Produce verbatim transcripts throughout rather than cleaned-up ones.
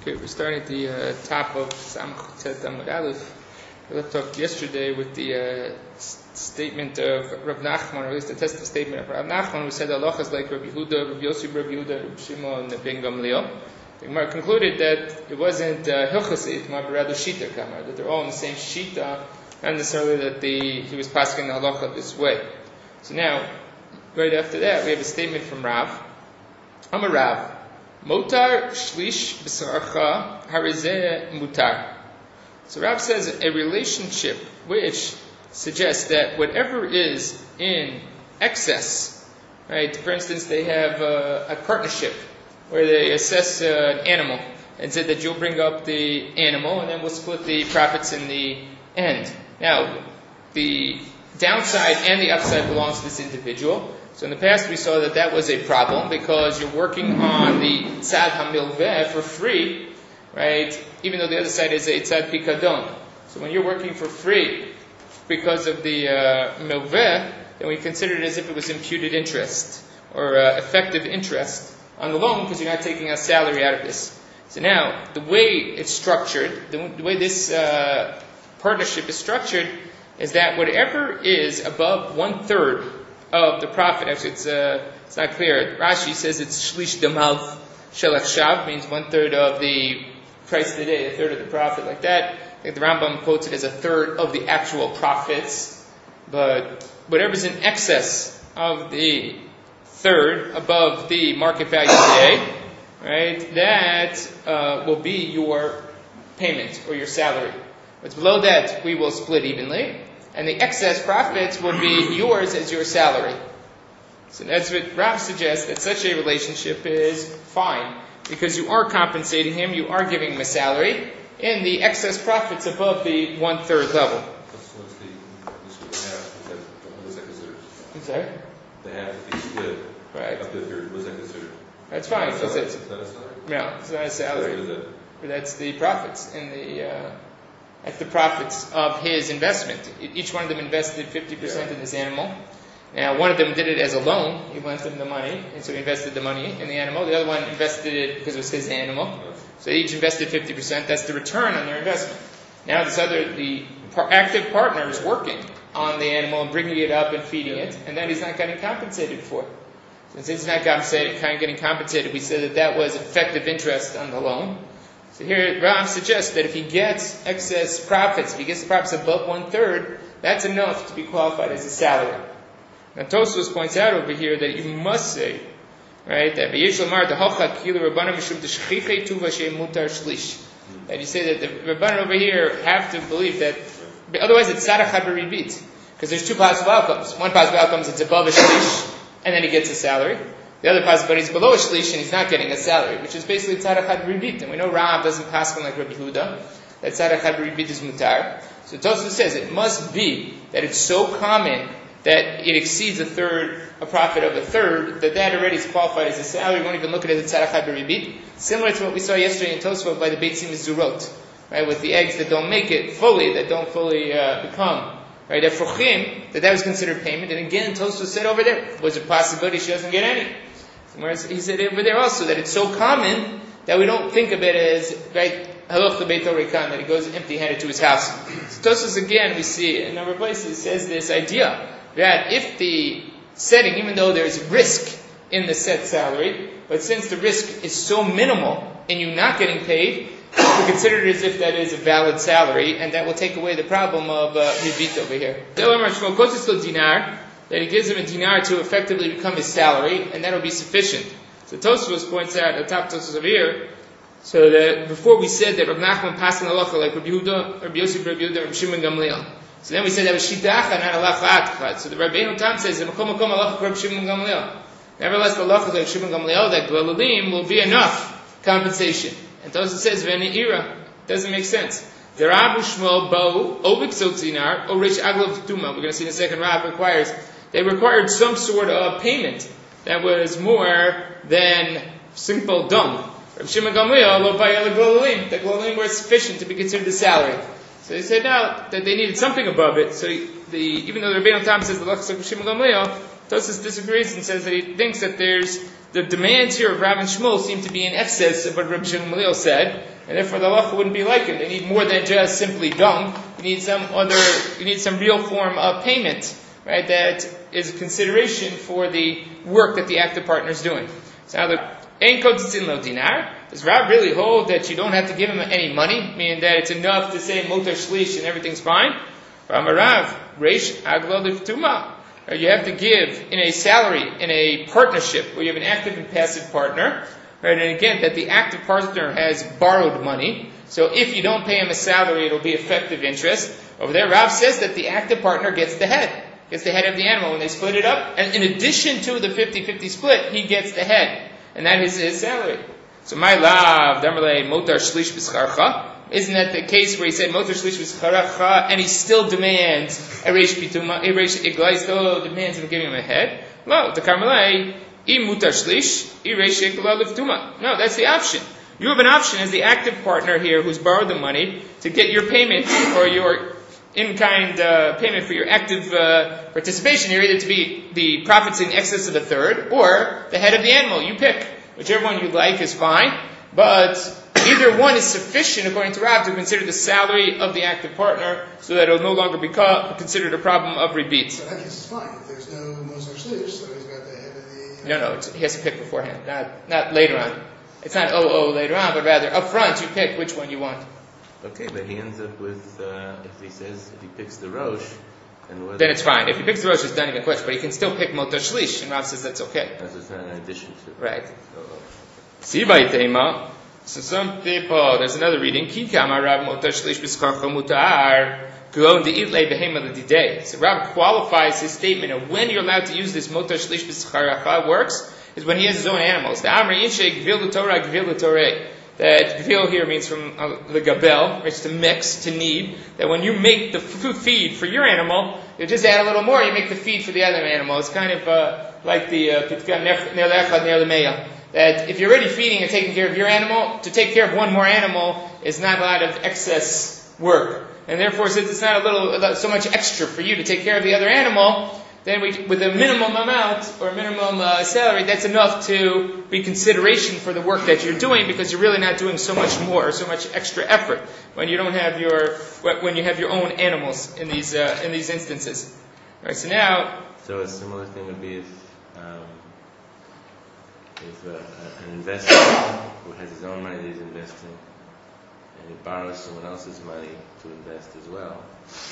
Okay, we're starting at the uh, top of Samach Tet Amud Aleph. We left off yesterday with the uh, s- statement of Rav Nachman, or at least the tested statement of Rav Nachman, who said Allah is like Rabbi Yehuda, Rabbi Yossi, Rabbi Yehuda, Rabbi Shimon, and Ben Gamliel. The Gemara concluded that it wasn't Hilchos Itmar, but rather Shita Kamar, that they're all in the same Shita, not necessarily that the, he was passing the halacha this way. So now, right after that, we have a statement from Rav. I'm a Rav. Motar shlish b'sarcha harizeh mutar. So Rav says a relationship which suggests that whatever is in excess, right? For instance, they have a, a partnership where they assess uh, an animal and said that you'll bring up the animal and then we'll split the profits in the end. Now, the downside and the upside belongs to this individual. So in the past we saw that that was a problem because you're working on the tzad hamilveh for free, right? Even though the other side is a tzad pikadon. So when you're working for free because of the uh, milveh, then we consider it as if it was imputed interest or uh, effective interest on the loan because you're not taking a salary out of this. So now, the way it's structured, the, the way this uh, partnership is structured is that whatever is above one third of the profit, actually it's uh, it's not clear. Rashi says it's shlish damal shel achshav, means one third of the price today, a third of the profit, like that. I think the Rambam quotes it as a third of the actual profits, but whatever's in excess of the third above the market value today, right, that uh, will be your payment or your salary. What's below that we will split evenly. And the excess profits will be yours as your salary. So that's what Rav suggests, that such a relationship is fine. Because you are compensating him, you are giving him a salary, and the excess profits above the one-third level. What's the, what's the half, what is that considered? I'm sorry? The half of the split. Right. Up to the third, what is that considered? That's fine. Is That's that, it. is that a salary? No, it's not a salary. What is that? But that's the profits in the... Uh, That's the profits of his investment. Each one of them invested fifty percent yeah. in this animal. Now, one of them did it as a loan. He lent them the money, and so he invested the money in the animal. The other one invested it because it was his animal. So they each invested fifty percent. That's the return on their investment. Now, this other, the par- active partner is working on the animal and bringing it up and feeding it, and then he's not getting compensated for it. Since he's not compensated, kind of getting compensated, we said that that was effective interest on the loan. So here, Rav suggests that if he gets excess profits, if he gets the profits above one third, that's enough to be qualified as a salary. Now, Tosfos points out over here that you must say, right, that that you say that the Rabbanan over here have to believe that, otherwise it's tzarachad b'ribit, because there's two possible outcomes. One possible outcome is it's above a shlish, and then he gets a salary. The other possibility is below a shlish and he's not getting a salary, which is basically tzarachad b'ribit. And we know Rav doesn't pass on like Rabbi Yehuda, that tzarachad b'ribit is mutar. So Tosfos says it must be that it's so common that it exceeds a third, a profit of a third, that that already is qualified as a salary. We won't even look at it as tzarachad b'ribit. Similar to what we saw yesterday in Tosfos by the beitzim mizurot, right, with the eggs that don't make it fully, that don't fully uh, become. Right, efrochim, that that was considered payment. And again, Tosfos said over there, was a possibility she doesn't get any. Whereas he said over there also that it's so common that we don't think of it as, right, haloch lebeito rikan, that he goes empty-handed to his house. So Tosfos again, we see in a number of places, says this idea that if the setting, even though there's risk in the set salary, but since the risk is so minimal in you not getting paid, we consider it as if that is a valid salary, and that will take away the problem of ribit uh, over here. That he gives him a dinar to effectively become his salary, and that will be sufficient. So Tosfos points out, the top Tosfos over here, so that before we said that Rav Nachman passed an halacha like Rabbi Yehuda, Rabbi Yossi, Rabbi Yehuda, Rabbi Shimon Gamliel. So then we said that was shitacha, not halacha atchad. So the Rabbeinu Tam says that makom makom halacha Rabbi Shimon Gamliel. Nevertheless, the halacha like Shimon Gamliel, that glalalim will be enough compensation. And Tosfos says v'eni ira, doesn't make sense. The Rav Shmuel bo obik sotinar o rich aglav tuma. We're going to see in a second. Rav requires. They required some sort of payment that was more than simple dum. Rav Shimon Gamliel lo bayel glalalim. The glalalim were sufficient to be considered a salary. So they said now that they needed something above it. So the even though the Rebbeinu Tam says the lachas of Rav Shimon Gamliel, Tosfos disagrees and says that he thinks that there's the demands here of Rav and Shmuel seem to be in excess of what Rabbi Shimon Gamliel said, and therefore the halacha wouldn't be like it. They need more than just simply dung. You need some other, you need some real form of payment, right? That is a consideration for the work that the active partner is doing. So now the Ein Kodzitzin Lo Dinar. Does Rav really hold that you don't have to give him any money, meaning that it's enough to say Motar Shlish and everything's fine? Rav, Reish Aglo Liftuma. You have to give in a salary, in a partnership, where you have an active and passive partner, right? And again, that the active partner has borrowed money. So if you don't pay him a salary, it'll be effective interest. Over there, Rav says that the active partner gets the head. Gets the head of the animal when they split it up. And in addition to the fifty-fifty split, he gets the head. And that is his salary. So my lav, Damarle, Motar Shlish B'Scharcha. Isn't that the case where he said Motar Shlish B'Scharcha and he still demands Eresh Pituma, Eresh Iglai, still demands him giving him a head? No, the Karmelai, I Motar Shlish, Eresh Iglai Liftuma. No, that's the option. You have an option as the active partner here who's borrowed the money to get your payment or your in-kind uh, payment for your active uh, participation here, either to be the profits in excess of the third or the head of the animal. You pick. Whichever one you like is fine, but either one is sufficient, according to Rav, to consider the salary of the active partner so that it will no longer be considered a problem of rebate. So that case is fine. If there's no Motar Shlish, so he's got the head of the... No, no, it's, he has to pick beforehand, not not later on. It's not oh, oh, later on, but rather up front you pick which one you want. Okay, but he ends up with, uh, if he says, if he picks the Rosh, then, then it's fine. If he picks the Rosh, it's not even a question, but he can still pick Motar Shlish, and Rav says that's okay. That's just not in addition to. Right. Sibai Tema. So some people, there's another reading. Kikama Rav Motar Shlish B'Scharcha Mutar. Glon De'itlei Behema L'Didei. So Rav qualifies his statement of when you're allowed to use this Motar Shlish B'Scharcha works is when he has his own animals. The Amri Inshei Gvil L'Torah Gvil L'Torah. That gvil here means from uh, the gabel, it's to mix, to knead. That when you make the f- feed for your animal, you just add a little more, you make the feed for the other animal. It's kind of uh, like the pitka nelecha nelemeya. That if you're already feeding and taking care of your animal, to take care of one more animal is not a lot of excess work. And therefore, since it's not a little, so much extra for you to take care of the other animal, then we, with a minimum amount or minimum uh, salary, that's enough to be consideration for the work that you're doing, because you're really not doing so much more or so much extra effort when you don't have your when you have your own animals in these uh, in these instances. All right. So now, so a similar thing would be if um, if uh, an investor who has his own money that he's investing and he borrows someone else's money to invest as well,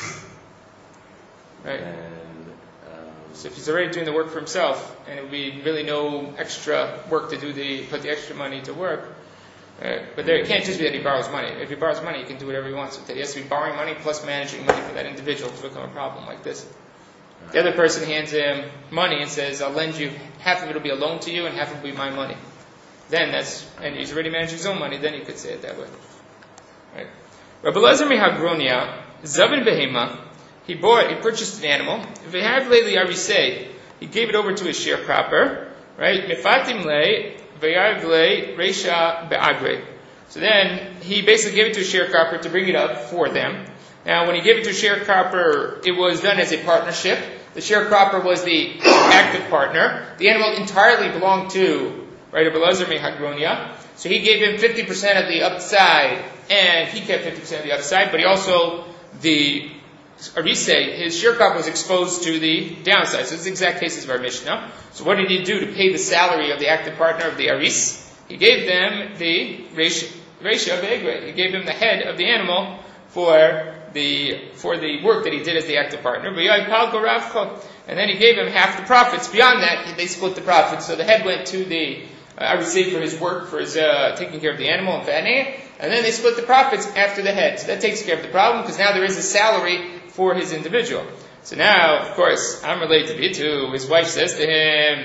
right? And so if he's already doing the work for himself, and it would be really no extra work to do the put the extra money to work, right? But there, it can't just be that he borrows money. If he borrows money, he can do whatever he wants with it. He has to be borrowing money plus managing money for that individual to become a problem like this. The other person hands him money and says, "I'll lend you half of it will be a loan to you, and half will be my money." Then that's and he's already managing his own money. Then you could say it that way, right? Rabbi Lezer Mihagronia Zavin Behema. He bought, he purchased an animal. If he had lately arisei, he gave it over to his sharecropper, right? Mefatim le, v'yarv le, reisha be'agre. So then, he basically gave it to a sharecropper to bring it up for them. Now, when he gave it to a sharecropper, it was done as a partnership. The sharecropper was the active partner. The animal entirely belonged to, right, Rabbi Lezer Mihagronia. So he gave him fifty percent of the upside, and he kept fifty percent of the upside, but he also, the Arisei, his sharecropper was exposed to the downside. So this is the exact cases of our Mishnah. So what did he do to pay the salary of the active partner of the Aris? He gave them the Reisha Be'egre. He gave him the head of the animal for the for the work that he did as the active partner. And then he gave him half the profits. Beyond that, they split the profits. So the head went to the uh, Arisei for his work, for his uh, taking care of the animal and fattening it. And then they split the profits after the head. So that takes care of the problem, because now there is a salary for his individual. So now, of course, I'm related to Bitu. His wife says to him,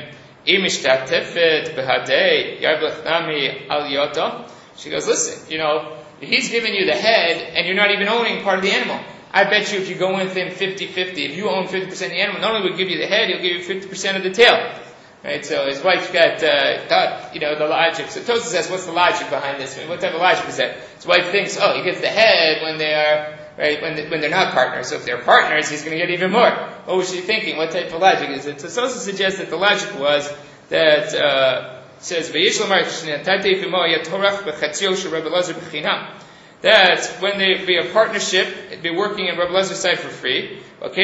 she goes, listen, you know, he's giving you the head and you're not even owning part of the animal. I bet you if you go with him fifty-fifty, if you own fifty percent of the animal, not only would he give you the head, he'll give you fifty percent of the tail. Right, so his wife got, uh, thought, you know, the logic. So Tosfos says, what's the logic behind this? I mean, what type of logic is that? His wife thinks, oh, he gets the head when they are, right, when, they, when they're not partners. So if they're partners, he's going to get even more. What was she thinking? What type of logic is it? So Tosfos suggests that the logic was that, uh, says, that when they be a partnership, it'd be working in Rabbi Elazar's side for free. Because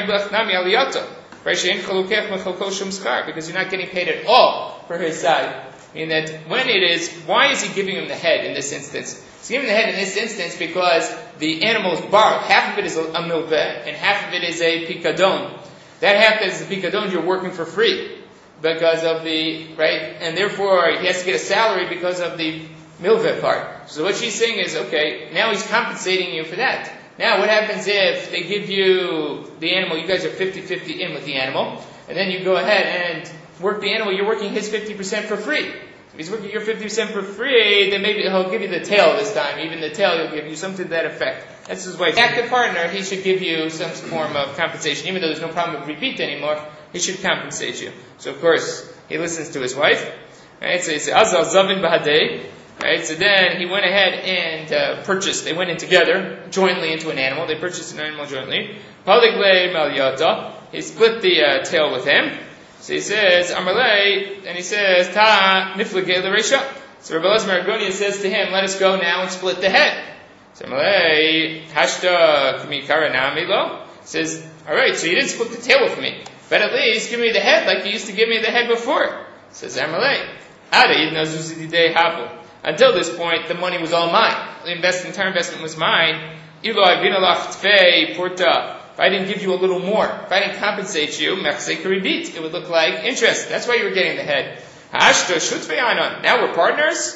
you're not getting paid at all for his side. Meaning that when it is, why is he giving him the head in this instance? He's giving the head in this instance because the animal is borrowed. Half of it is a, a milveh, and half of it is a pikadon. That half that is a pikadon, you're working for free because of the, right? And therefore, he has to get a salary because of the milveh part. So what she's saying is, okay, now he's compensating you for that. Now what happens if they give you the animal, you guys are fifty-fifty in with the animal, and then you go ahead and work the animal, you're working his fifty percent for free. If he's working your fifty percent for free, then maybe he'll give you the tail this time. Even the tail, he'll give you something to that effect. That's his wife. Active partner, he should give you some form of compensation. Even though there's no problem with repeat anymore, he should compensate you. So of course, he listens to his wife. Right? So he says, Azal Zavin Bahadei. Right? So then he went ahead and uh, purchased, they went in together, jointly into an animal. They purchased an animal jointly. Paligle Malyata. He split the uh, tail with him. So he says, Amalei, and he says, Ta niflige l'reisha. So Rabbi Elazar Maragonian says to him, let us go now and split the head. So Amalei, Hashta k'mikara namilo. Says, alright, so you didn't split the tail with me, but at least give me the head like you used to give me the head before. Says Amalei, Ada yidna zuzididei habu. Until this point, the money was all mine. The invest, entire investment was mine. Ilo avinalach tfei porta. If I didn't give you a little more, if I didn't compensate you, it would look like interest. That's why you were getting the head. Now we're partners.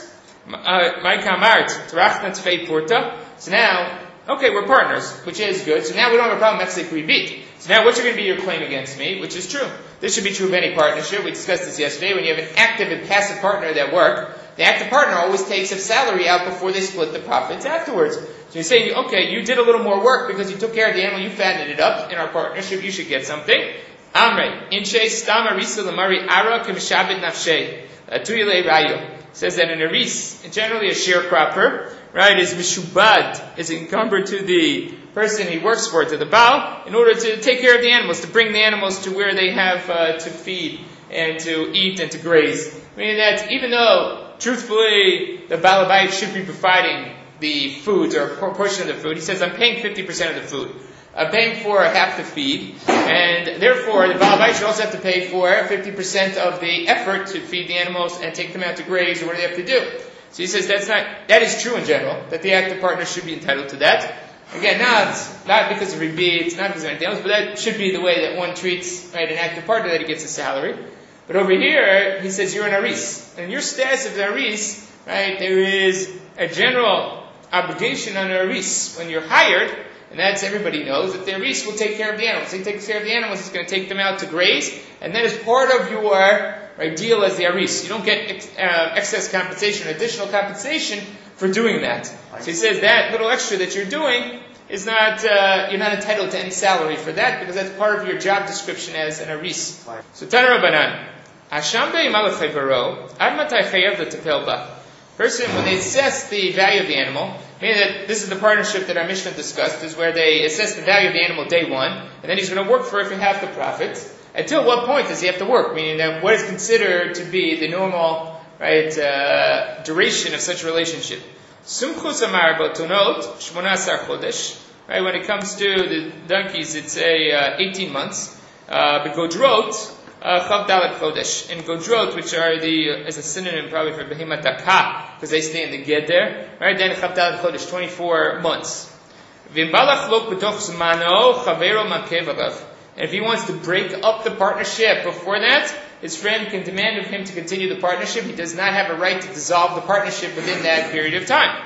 So now, okay, we're partners, which is good. So now we don't have a problem. So now what's going to be your claim against me, which is true. This should be true of any partnership. We discussed this yesterday. When you have an active and passive partner that work, the active partner always takes a salary out before they split the profits afterwards. So you're saying, okay, you did a little more work because you took care of the animal, you fattened it up in our partnership, you should get something. Amre, inche stama risa lamari ara kemishabit nafshe, tuyile rayo. Says that an aris, generally a sharecropper, right, is mishubad, is encumbered to the person he works for, to the Baal, in order to take care of the animals, to bring the animals to where they have uh, to feed and to eat and to graze. Meaning that even though, truthfully, the Baal Habayit should be providing the foods or a portion of the food, he says, I'm paying fifty percent of the food. I'm paying for half the feed, and therefore the Baal Habayit should also have to pay for fifty percent of the effort to feed the animals and take them out to graze or what they have to do. So he says that's not, that is true in general, that the active partner should be entitled to that. Again, not, not because of rebates, not because of anything else, but that should be the way that one treats, right, an active partner, that he gets a salary. But over here, he says you're an aris. And your status of the aris, right, there is a general obligation on a aris. When you're hired, and that's everybody knows, that the aris will take care of the animals. He takes care of the animals, he's going to take them out to graze, and that is part of your right, deal as the aris. You don't get ex, uh, excess compensation, additional compensation for doing that. So he says that little extra that you're doing is not, uh, you're not entitled to any salary for that, because that's part of your job description as an aris. So Tana Rabbanan, Hasham be'imalav chayvaro, ad matai chayav l'tapel ba. Person, when they assess the value of the animal, meaning that this is the partnership that our Mishnah discussed, is where they assess the value of the animal day one, and then he's going to work for it for half the profits. Until what point does he have to work? Meaning that what is considered to be the normal, right, uh, duration of such a relationship. Sumchus amar botonot shmonasar chodesh. Right, when it comes to the donkeys, it's a uh, eighteen months. Uh, but godrot, chav dalet chodesh. And godrot, which are the, uh, as a synonym probably for behemat takah, because they stay in the geder, right, then chav dalet chodesh, twenty-four months. V'imbalach lok b'toch zmano chavero makev alav. And if he wants to break up the partnership before that, his friend can demand of him to continue the partnership. He does not have a right to dissolve the partnership within that period of time.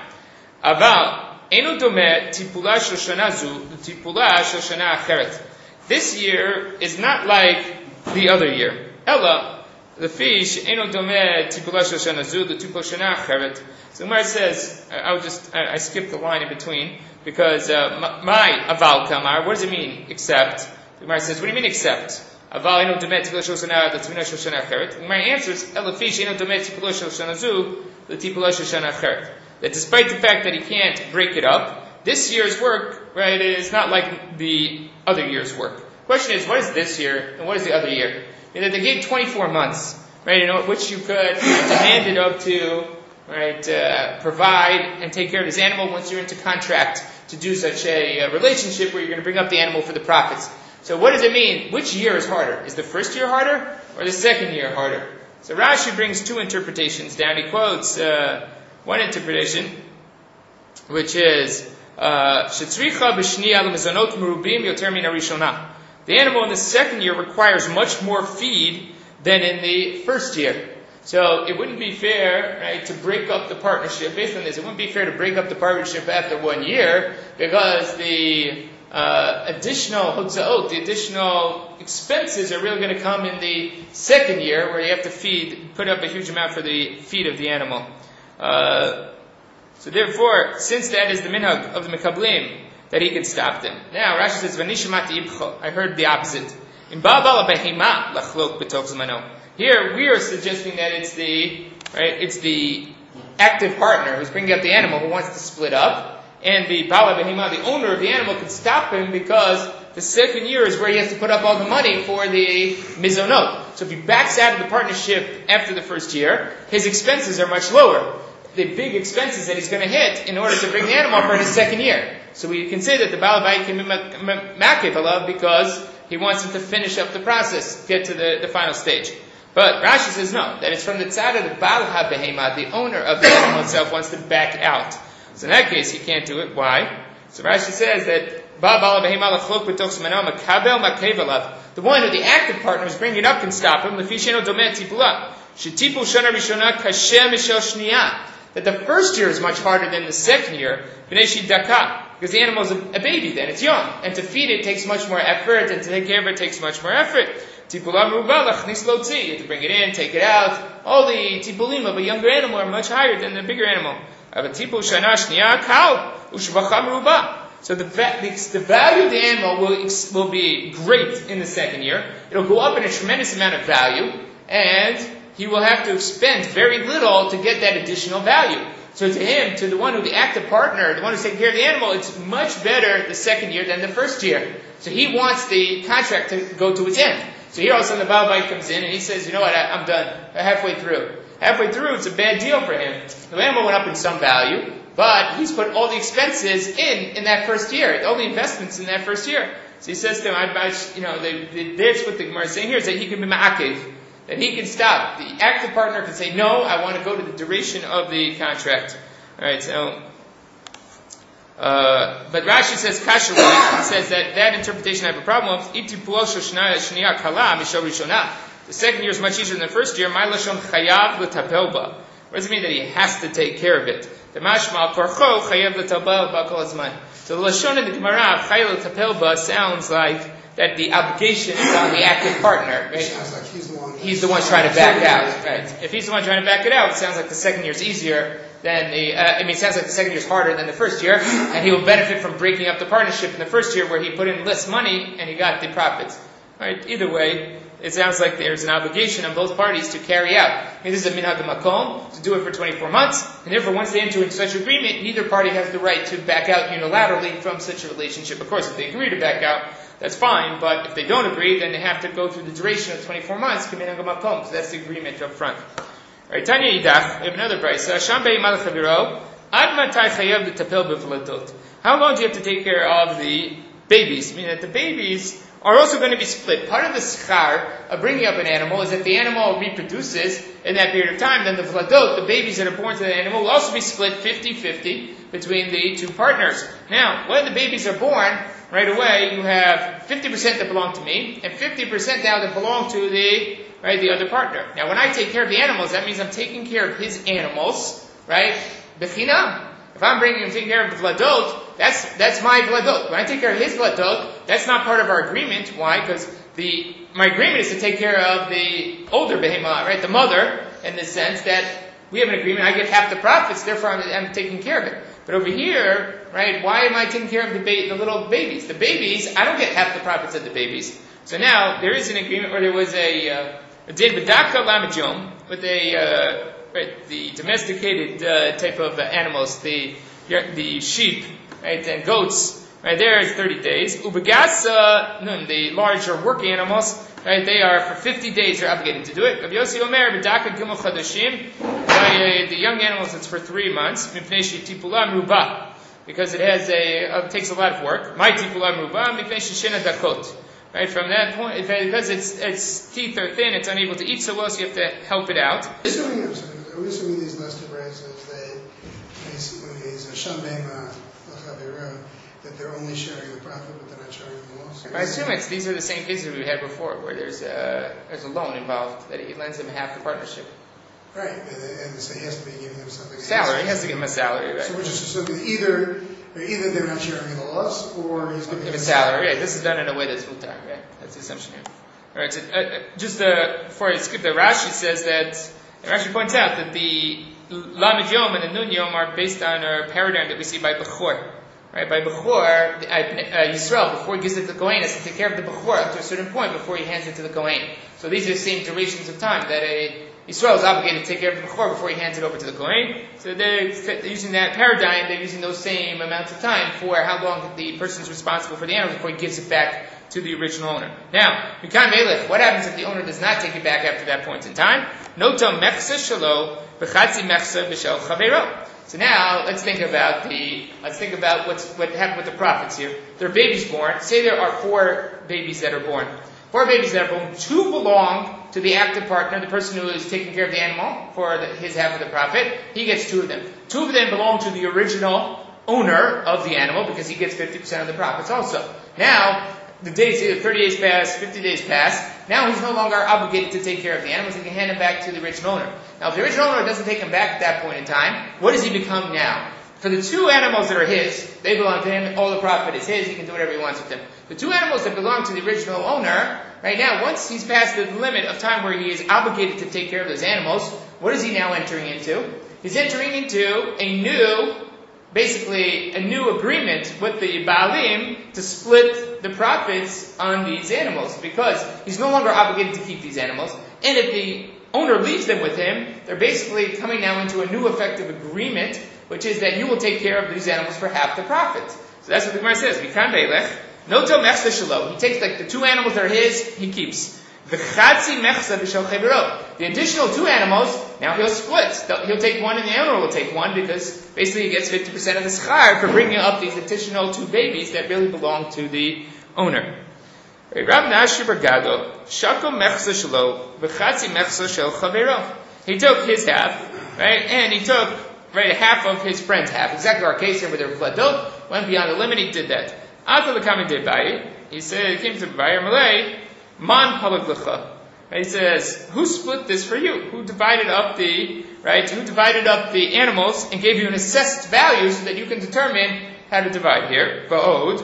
Aval, enu domeh tipula shel shana zu, tipula shel shana acheret. This year is not like the other year. Ella, the fish, enu domeh tipula shel shana zu, the tipula shana acheret. So the Gemara says, I would just, I, I skipped the line in between, because uh, my aval kamar, what does it mean, except? The Gemara says, what do you mean except? Aval eno domet tipula shel shana, the tipula shel shana acheret. The Gemara answers, elafish eno domet tipula shel shana zu, the tipula shel shana acheret. That despite the fact that he can't break it up, this year's work, right, is not like the other year's work. The question is, what is this year and what is the other year? You know, they gave twenty-four months, right, you know, which you could demand it up to, right, uh, provide and take care of this animal once you're into contract to do such a uh, relationship where you're going to bring up the animal for the profits. So what does it mean? Which year is harder? Is the first year harder or the second year harder? So Rashi brings two interpretations down. He quotes uh, one interpretation, which is Shetzricha b'shniya l'mezonot merubim yoter min harishona. The animal in the second year requires much more feed than in the first year. So it wouldn't be fair, right, to break up the partnership. Based on this, it wouldn't be fair to break up the partnership after one year because the uh, additional hotzaot, the additional expenses are really going to come in the second year where you have to feed, put up a huge amount for the feed of the animal. Uh, so therefore, since that is the minhag of the Mekablim, that he can stop them. Now, Rashi says, "Vanishmati ibcho." I heard the opposite. In Ba'al behema lachlok b'tok zmano. Here, we are suggesting that it's the right, it's the active partner who's bringing up the animal who wants to split up, and the Ba'al behema, the owner of the animal, can stop him because the second year is where he has to put up all the money for the mizonot. So if he backs out of the partnership after the first year, his expenses are much lower. The big expenses that he's going to hit in order to bring the animal up are in his second year. So we can say that the Baal Bayit can be makiv alav because he wants him to finish up the process, get to the, the final stage. But Rashi says no, that it's from the tzad of the Baal HaBehema, the owner of the animal itself wants to back out. So in that case, he can't do it. Why? So Rashi says that Baal HaBehema lachlok b'tok zmano makabel makiv alav. The one who the active partner is bringing it up can stop him. Lefi she'eno domeh tipula. Shetipu shana rishona kasher mishel shniyah. That the first year is much harder than the second year, because the animal is a, a baby then, it's young, and to feed it takes much more effort, and to take care of it takes much more effort. You have to bring it in, take it out. All the tipulim of a younger animal are much higher than the bigger animal. So the, the, the value of the animal will, will be great in the second year. It'll go up in a tremendous amount of value, and he will have to spend very little to get that additional value. So to him, to the one who, the active partner, the one who's taking care of the animal, it's much better the second year than the first year. So he wants the contract to go to its end. So here all of a sudden the Baal Bayit comes in and he says, you know what, I, I'm done. I'm halfway through. Halfway through, it's a bad deal for him. The animal went up in some value, but he's put all the expenses in, in that first year, all the investments in that first year. So he says to him, I, I, you know, they, they, that's what the Gemara is saying here, is that he can be ma'akiv. That he can stop. The active partner can say, no, I want to go to the duration of the contract. Alright, so, uh, but Rashi says, Kasha, he says that that interpretation I have a problem with. The second year is much easier than the first year. What does it mean that he has to take care of it? The mashma korcho chayav l'tabel ba kol hazman. So the lashon in the Gemara, chayav l'tabel ba, sounds like that the obligation is on the active partner, right? Sounds like he's the one. He's the one trying to back out, right? If he's the one trying to back it out, it sounds like the second year is easier than the. Uh, I mean, it sounds like the second year is harder than the first year, and he will benefit from breaking up the partnership in the first year, where he put in less money and he got the profits. Right? Either way, it sounds like there's an obligation on both parties to carry out. I mean, this is a minhag makom to do it for twenty-four months, and therefore, once they enter into such agreement, neither party has the right to back out unilaterally from such a relationship. Of course, if they agree to back out, that's fine, but if they don't agree, then they have to go through the duration of twenty-four months, minhag makom. So that's the agreement up front. All right, Tanya Yidach, we have another brayso. Sham be'imal chaviro, ad matai chayav l'tapel b'vladot. How long do you have to take care of the babies? Meaning that the babies are also going to be split. Part of the schar of bringing up an animal is that the animal reproduces in that period of time. Then the vladot, the babies that are born to the animal, will also be split fifty-fifty between the two partners. Now, when the babies are born, right away you have fifty percent that belong to me, and fifty percent now that belong to the right the other partner. Now, when I take care of the animals, that means I'm taking care of his animals, right? Bechinam. If I'm bringing and taking care of the vladot, that's that's my vladot. When I take care of his vladot, that's not part of our agreement. Why? Because the my agreement is to take care of the older behemah, right? The mother, in the sense that we have an agreement. I get half the profits, therefore I'm, I'm taking care of it. But over here, right? Why am I taking care of the ba- the little babies? The babies, I don't get half the profits of the babies. So now there is an agreement, or there was a uh, a din b'daka lamajom with a uh, right, the domesticated uh, type of uh, animals, the the sheep, right, and goats. Right there is thirty days. Ubegasa, uh, the larger work animals, right? They are for fifty days. They're obligated to do it. Rabbi Yossi Omer b'daka gimel chadashim. By uh, the young animals, it's for three months. Mipnei shetipulah meruba, because it has a uh, takes a lot of work. My tipulah meruba mipnei sheshena dakot. Right, from that point, because its its teeth are thin, it's unable to eat so well, so you have to help it out. Assuming, I'm sorry, are we assuming these last two branches, they, when he's a shambema l'chavero, that they're only sharing the profit, but they're not sharing the loss? I assume it's these are the same cases we had before, where there's a there's a loan involved that he lends him half the partnership. Right, and, and so he has to be giving them something. Salary, he has to give him a salary, right? So we're just assuming either either they're not sharing the loss, or he's giving give them a salary. Right, this is done in a way that's mutar, right? That's the assumption here. All right, so uh, just uh, before I skip, the Rashi says that Rashi points out that the Lamed Yom and the Nun Yom are based on a paradigm that we see by Bechor. Right, by Bechor, uh, uh, Yisrael, before he gives it to the Kohen, has to take care of the Bechor up to a certain point before he hands it to the Kohen. So these are the same durations of time that a Yisrael is obligated to take care of the Bechor before he hands it over to the Kohen. So they're, they're using that paradigm, they're using those same amounts of time for how long the person is responsible for the animal before he gives it back to the original owner. Now, Mikan Melech, what happens if the owner does not take it back after that point in time? Nota mechsa shalo b'chatzi mechsa b'shel chavero. So now let's think about the let's think about what's what happened with the prophets here. There are babies born. Say there are four babies that are born. Four babies that are born. Two belong to the active partner, the person who is taking care of the animal for the, his half of the profit. He gets two of them. Two of them belong to the original owner of the animal because he gets fifty percent of the profits also. Now the days, either thirty days pass, fifty days pass. Now he's no longer obligated to take care of the animals. He can hand them back to the original owner. Now, if the original owner doesn't take him back at that point in time, what does he become now? For the two animals that are his, they belong to him. All the profit is his. He can do whatever he wants with them. The two animals that belong to the original owner, right now, once he's passed the limit of time where he is obligated to take care of those animals, what is he now entering into? He's entering into a new, basically, a new agreement with the Baalim to split the profits on these animals, because he's no longer obligated to keep these animals. And if the owner leaves them with him, they're basically coming now into a new effective agreement, which is that you will take care of these animals for half the profit. So that's what the Gemara says. Mikan Beilech, noto mechsa shelo. He takes like the two animals that are his, he keeps. V'chatzi mechsa b'shel chevero. The additional two animals, now he'll split. He'll take one and the owner will take one, because basically he gets fifty percent of the schar for bringing up these additional two babies that really belong to the owner. Rav Nashi bar Gado, shako mechsa shelo, v'chatzi mechsa shel chavero. He took his half, right, and he took, right, half of his friend's half. Exactly our case here where they're pladot, went beyond the limit, he did that. After the coming de Bayi, he said, he came to Bayi Malay, man palag lecha. He says, who split this for you? Who divided up the, right, who divided up the animals and gave you an assessed value so that you can determine how to divide here? Ba'od,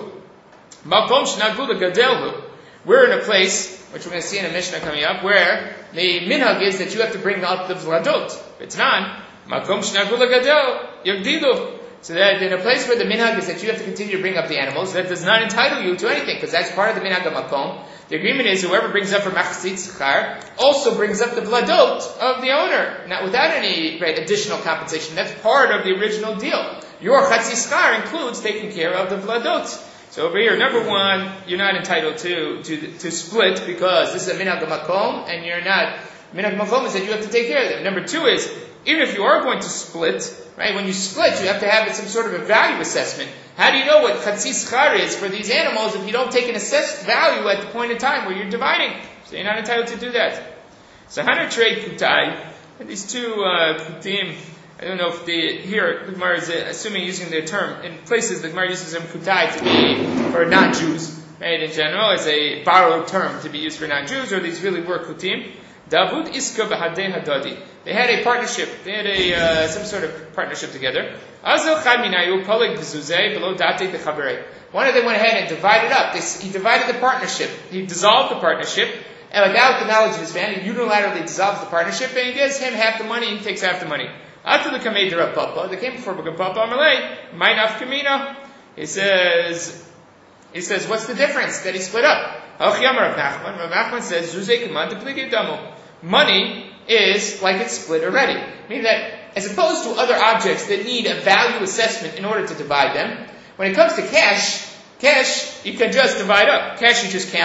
makom shnagula gadelhu. We're in a place, which we're going to see in a Mishnah coming up, where the minhag is that you have to bring up the vladot. V'tnan, makom shnagula gadel, yagdilu. So that in a place where the minhag is that you have to continue to bring up the animals, that does not entitle you to anything, because that's part of the minhag of makom. The agreement is whoever brings up for machzit schar also brings up the vladot of the owner, not without any, right, additional compensation. That's part of the original deal. Your chatzi schar includes taking care of the vladot. So over here, number one, you're not entitled to, to, to split because this is a minhag makom, and you're not, minhag makom is that you have to take care of them. Number two is, even if you are going to split, right, when you split, you have to have some sort of a value assessment. How do you know what chatzi schar is for these animals if you don't take an assessed value at the point in time where you're dividing? So you're not entitled to do that. So Hana trade kutai, and these two uh, kutim, I don't know if the here the Gemara is uh, assuming using the term in places the Gemara uses them kutai to be for non-Jews, right? In general, as a borrowed term to be used for non-Jews, or these really were kutim. Davud iska b'hadei hadadi. They had a partnership. They had a uh, some sort of partnership together. Azo chad minayu polig b'zuzei below date dechaberei. One of them went ahead and divided up. This, he divided the partnership. He dissolved the partnership, and without the knowledge of his family, unilaterally dissolves the partnership, and he gives him half the money, and he takes half the money. After the Kamei Rav Papa, they came before Rav Papa Amalei, Mainaf Kamina. He says, he says, what's the difference that he split up? Rav Nachman. Rav Nachman says, Zuzei Kaman Depligid Damu. Money is like it's split already. Meaning that, as opposed to other objects that need a value assessment in order to divide them, when it comes to cash, cash you can just divide up. Cash you just count,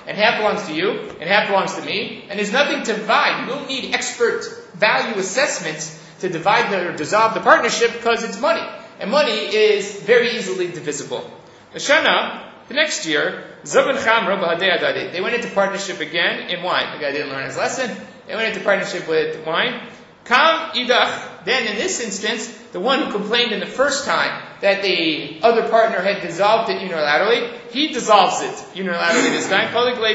and half belongs to you, and half belongs to me, and there's nothing to divide. You don't need expert value assessments to divide the, or dissolve the partnership because it's money. And money is very easily divisible. Shana, the next year, Zog and Chamra b'hadei adadei. They went into partnership again in wine. The guy didn't learn his lesson. They went into partnership with wine. Kam idach. Then in this instance, the one who complained in the first time that the other partner had dissolved it unilaterally, he dissolves it unilaterally this time.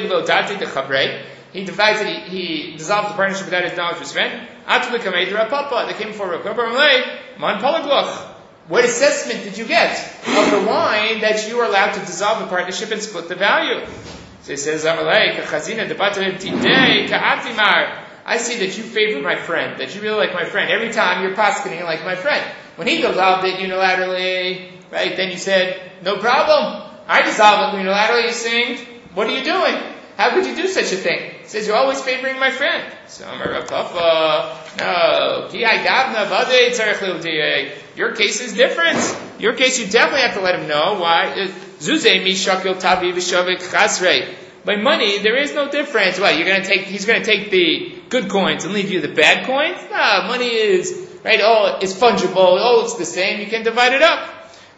He divides it, he, he dissolves the partnership without his knowledge of his friend. They came before Rav Papa. What assessment did you get of the wine that you were allowed to dissolve the partnership and split the value? So he says, I see that you favor my friend, that you really like my friend. Every time you're prosecuting like my friend. When he dissolved it unilaterally, right, then you said, no problem. I dissolved it unilaterally. You're saying, what are you doing? How could you do such a thing? He says, you're always favoring my friend. So I'm a no. Your case is different. Your case, you definitely have to let him know why. By money, there is no difference. What, you're going to take, he's going to take the good coins and leave you the bad coins? No, money is, right, oh, it's fungible, oh, it's the same, you can divide it up.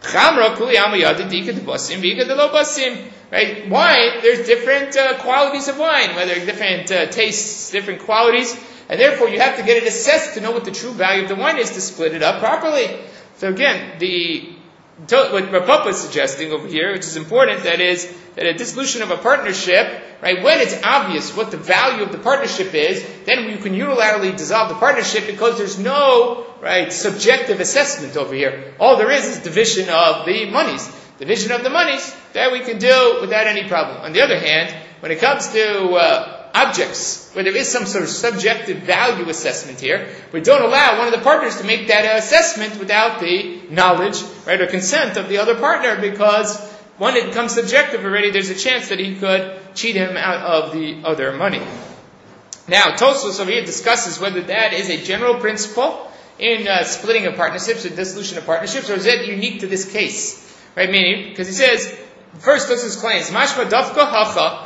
Right, wine, there's different uh, qualities of wine, whether different uh, tastes, different qualities, and therefore you have to get it assessed to know what the true value of the wine is to split it up properly. So again, the what Rav Papa is suggesting over here, which is important, that is, that a dissolution of a partnership, right, when it's obvious what the value of the partnership is, then you can unilaterally dissolve the partnership because there's no, right, subjective assessment over here. All there is is division of the monies. Division of the monies, that we can do without any problem. On the other hand, when it comes to uh, objects, where there is some sort of subjective value assessment here, we don't allow one of the partners to make that uh, assessment without the knowledge, right, or consent of the other partner, because when it becomes subjective already, there's a chance that he could cheat him out of the other money. Now, Tosfos over here discusses whether that is a general principle in uh, splitting of partnerships or dissolution of partnerships, or is that unique to this case? Right, meaning, because he says, first Tosfos claims, Mashma dafka hacha,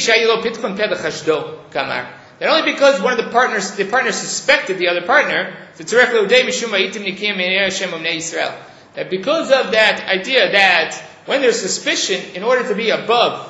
that only because one of the partners, the partner suspected the other partner, that because of that idea that when there's suspicion, in order to be above,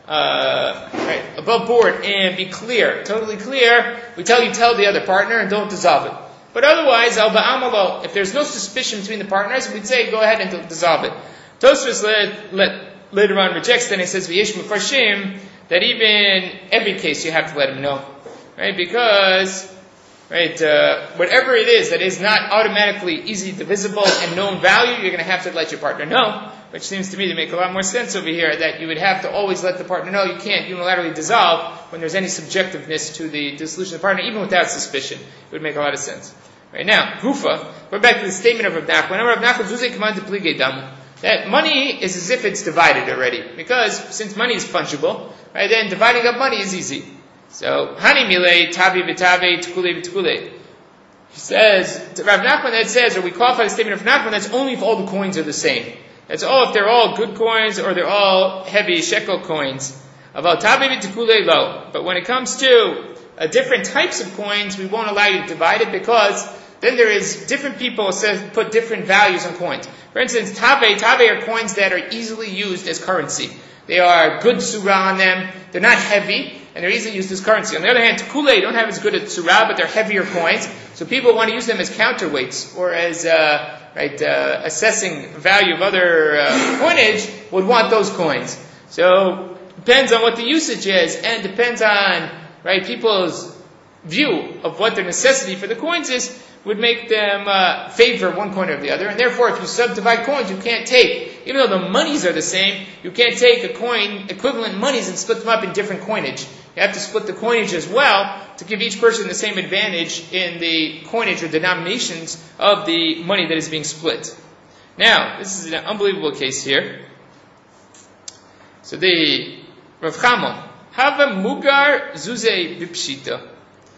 uh, right, above board and be clear, totally clear, we tell you tell the other partner and don't dissolve it. But otherwise, al ba'amalo, if there's no suspicion between the partners, we'd say go ahead and dissolve it. Tosfos let, let, later on rejects that and he says, V'yesh mefarshim, that even every case you have to let him know, right? Because, right, uh, whatever it is that is not automatically easy divisible and known value, you're going to have to let your partner know, which seems to me to make a lot more sense over here, that you would have to always let the partner know. You can't unilaterally dissolve when there's any subjectiveness to the dissolution of the partner, even without suspicion. It would make a lot of sense. Right now, Gufa, we're back to the statement of Rav Nachman. Whenever Rav Nachman zuzei command to pligei damu, that money is as if it's divided already, because since money is fungible, right, then dividing up money is easy. So, hani milei, tavi v'tave, tukule v'tukule. He says, Rav Nachman that says, or we qualify the statement of Rav Nachman, that's only if all the coins are the same. That's all if they're all good coins, or they're all heavy shekel coins. About tavi v'tukule lo. But when it comes to uh, different types of coins, we won't allow you to divide it, because then there is different people says put different values on coins. For instance, tave, tave are coins that are easily used as currency. They are good surah on them. They're not heavy, and they're easily used as currency. On the other hand, tukule don't have as good a surah, but they're heavier coins. So people want to use them as counterweights or as uh, right uh, assessing value of other uh, coinage. Would want those coins. So depends on what the usage is, and depends on right people's view of what their necessity for the coins is. Would make them uh, favor one coin or the other, and therefore, if you subdivide coins, you can't take, even though the monies are the same, you can't take a coin equivalent monies and split them up in different coinage. You have to split the coinage as well to give each person the same advantage in the coinage or denominations of the money that is being split. Now, this is an unbelievable case here. So the Rav Chama, Hava Mugar Zuze Bipshita.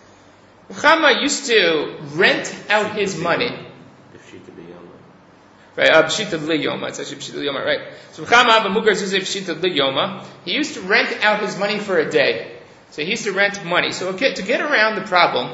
Chama used to rent out his money. Right, uh, Pshita L'Yoma, it's actually Pshita L'Yoma, right. So Chama B'Mugar Zuzay Pshita L'Yoma, he used to rent out his money for a day. So he used to rent money. So to get around the problem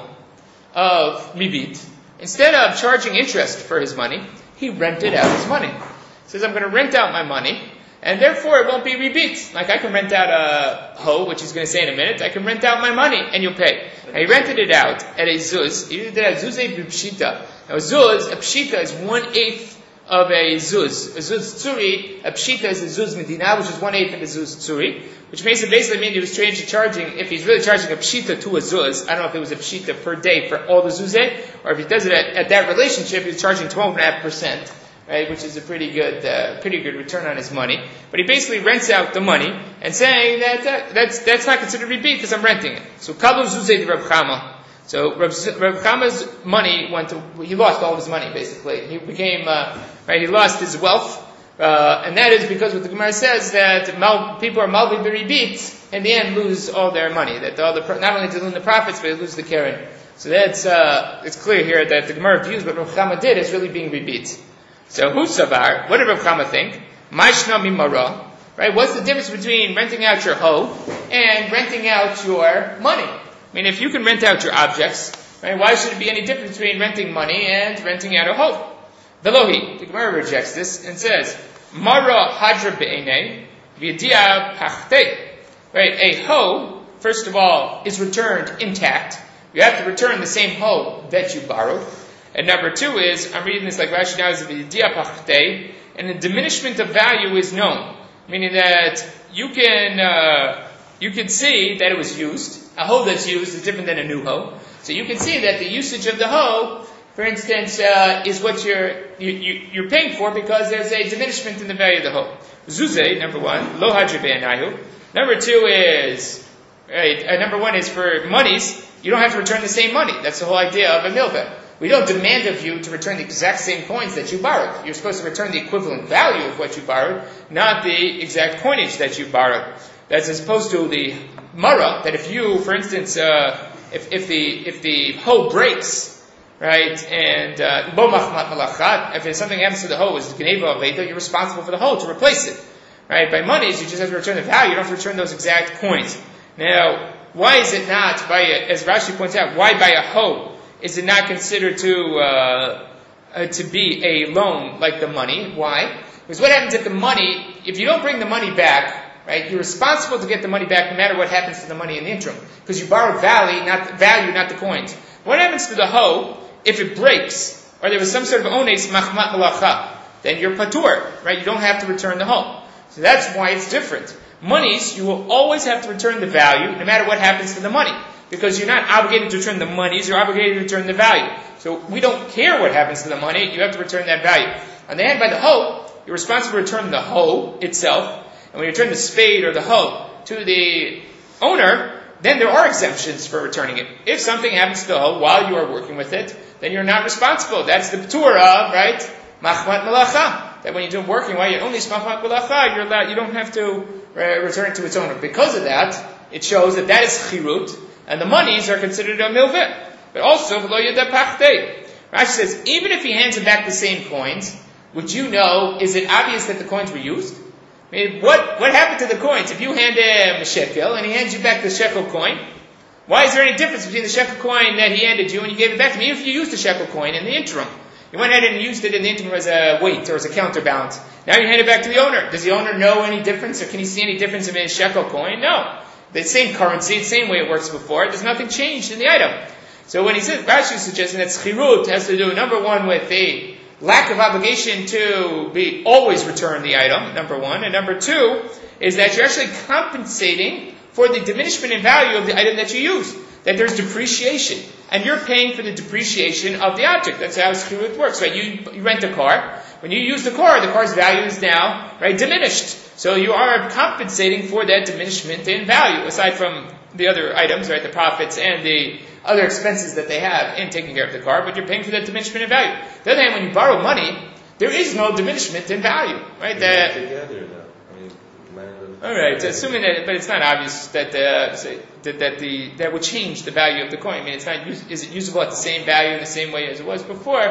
of Ribit, instead of charging interest for his money, he rented out his money. He says, I'm going to rent out my money, and therefore it won't be Ribit. Like I can rent out a hoe, which he's going to say in a minute, I can rent out my money, and you'll pay. And he rented it out at a zuz. He did it at Zuzay B'Pshita. Now a zuz, a pshita is one-eighth of a zuz. A zuz tsuri, a pshita is a zuz medina, which is one-eighth of a zuz tsuri, which makes it basically mean he was changing, charging, if he's really charging a pshita to a zuz, I don't know if it was a pshita per day for all the zuzeh, or if he does it at, at that relationship, he's charging twelve point five percent, right, which is a pretty good, uh, pretty good return on his money. But he basically rents out the money, and saying that, uh, that's, that's not considered ribit because I'm renting it. So, kalu zuzeh de Reb Chama. So Reb Chama's money went to, he lost all of his money basically. He became, uh, right, he lost his wealth, uh, and that is because what the Gemara says that mal, people are malbi beribit, in the end lose all their money. That all the, not only do they lose the profits, but they lose the keren. So that's, uh, it's clear here that the Gemara views what Reb Chama did as really being ribit. So who savar? What did Reb Chama think? Maishna mimara. Right? What's the difference between renting out your hoe and renting out your money? I mean, if you can rent out your objects, right, why should it be any difference between renting money and renting out a hoe? Velohi, the Gemara rejects this and says, Mara hadra be'enei v'yadia pachtei. Right, a hoe, first of all, is returned intact. You have to return the same hoe that you borrowed. And number two is, I'm reading this like Rashi now, is v'yadia pachtei, and the diminishment of value is known. Meaning that you can, uh, you can see that it was used. A hoe that's used is different than a new hoe. So you can see that the usage of the hoe, for instance, uh, is what you're, you, you, you're paying for because there's a diminishment in the value of the hoe. Zuzeh, number one, lo hadra be'anayu. Number two is, right, uh, number one is for monies, you don't have to return the same money. That's the whole idea of a milveh. We don't demand of you to return the exact same coins that you borrowed. You're supposed to return the equivalent value of what you borrowed, not the exact coinage that you borrowed. That's as opposed to the mara, that if you, for instance, uh, if, if the if the hoe breaks, right, and bo machmat malachat, if something happens to the hoe, is geneva aveda, you're responsible for the hoe to replace it, right? By monies, you just have to return the value. You don't have to return those exact coins. Now, why is it not by, a, as Rashi points out, why by a hoe is it not considered to uh, uh, to be a loan like the money? Why? Because what happens if the money, if you don't bring the money back, right, you're responsible to get the money back no matter what happens to the money in the interim. Because you borrowed value, not value, not the coins. What happens to the hoe if it breaks, or there was some sort of ones machmat malacha? Then you're patur, right? You don't have to return the hoe. So that's why it's different. Monies, you will always have to return the value, no matter what happens to the money. Because you're not obligated to return the monies, you're obligated to return the value. So we don't care what happens to the money, you have to return that value. On the hand, by the hoe, you're responsible to return the hoe itself. And when you return the spade or the hoe to the owner, then there are exemptions for returning it. If something happens to the hoe while you are working with it, then you're not responsible. That's the p'tur of, right, machmat malacha. That when you're doing working while you're only machmat malacha, you're allowed, you don't have to uh, return it to its owner. Because of that, it shows that that is chirut, and the monies are considered a milveh. But also, v'lo yada pachtei. Rashi says, even if he hands him back the same coins, would you know, is it obvious that the coins were used? I mean, what, what happened to the coins? If you hand him a shekel and he hands you back the shekel coin, why is there any difference between the shekel coin that he handed you and you gave it back to me? Even if you used the shekel coin in the interim, you went ahead and used it in the interim as a weight or as a counterbalance. Now you hand it back to the owner. Does the owner know any difference, or can he see any difference in his shekel coin? No. The same currency, the same way it works before. There's nothing changed in the item. So when he says, Rashi is suggesting that schirut has to do, number one, with the lack of obligation to be always return the item, number one. And number two is that you're actually compensating for the diminishment in value of the item that you use. That there's depreciation. And you're paying for the depreciation of the object. That's how schirut works, right? You, you rent a car. When you use the car, the car's value is now, right, diminished. So you are compensating for that diminishment in value, aside from the other items, right, the profits and the other expenses that they have in taking care of the car, but you're paying for that diminishment in value. The other hand, when you borrow money, there is no diminishment in value, right? The, together, though. I mean, all right, assuming that, but it's not obvious that uh, that that the that would change the value of the coin. I mean, it's not. Is it usable at the same value in the same way as it was before?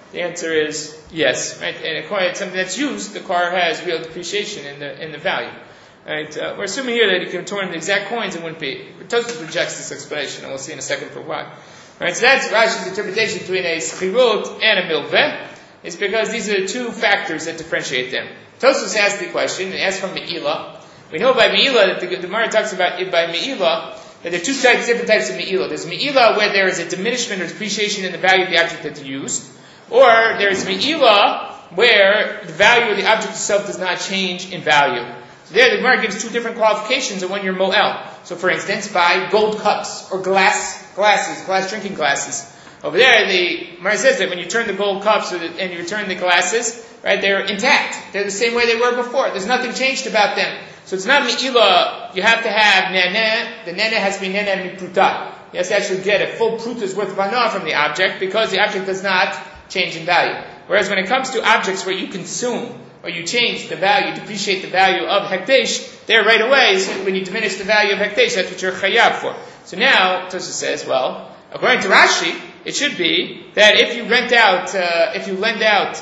The answer is yes, right? And according to something that's used, the car has real depreciation in the in the value. Right? Uh, we're assuming here that you can turn the exact coins, it wouldn't be. But Tosfos rejects this explanation, and we'll see in a second for why. Right? So that's Rashi's interpretation between a schirut and a milveh. It's because these are the two factors that differentiate them. Tosfos asked the question, and asked from Me'ilah. We know by Me'ilah that the, the Gemara talks about by Me'ilah that there are two types, different types of Me'ilah. There's Me'ilah where there is a diminishment or depreciation in the value of the object that you used, or there's Me'ilah where the value of the object itself does not change in value. So there, the Gemara gives two different qualifications of when you're mo'el. So, for instance, by gold cups or glass glasses, glass drinking glasses. Over there, the Gemara says that when you turn the gold cups or the, and you return the glasses, right, they're intact. They're the same way they were before. There's nothing changed about them. So it's not me'ilah. You have to have neneh. The neneh has to be neneh mipruta. You have to actually get a full pruta's worth of hana from the object because the object does not change in value. Whereas when it comes to objects where you consume or you change the value, depreciate the value of hekdesh, there right away, so when you diminish the value of hekdesh, that's what you're chayav for. So now, Tosfos says, well, according to Rashi, it should be that if you rent out, uh, if you lend out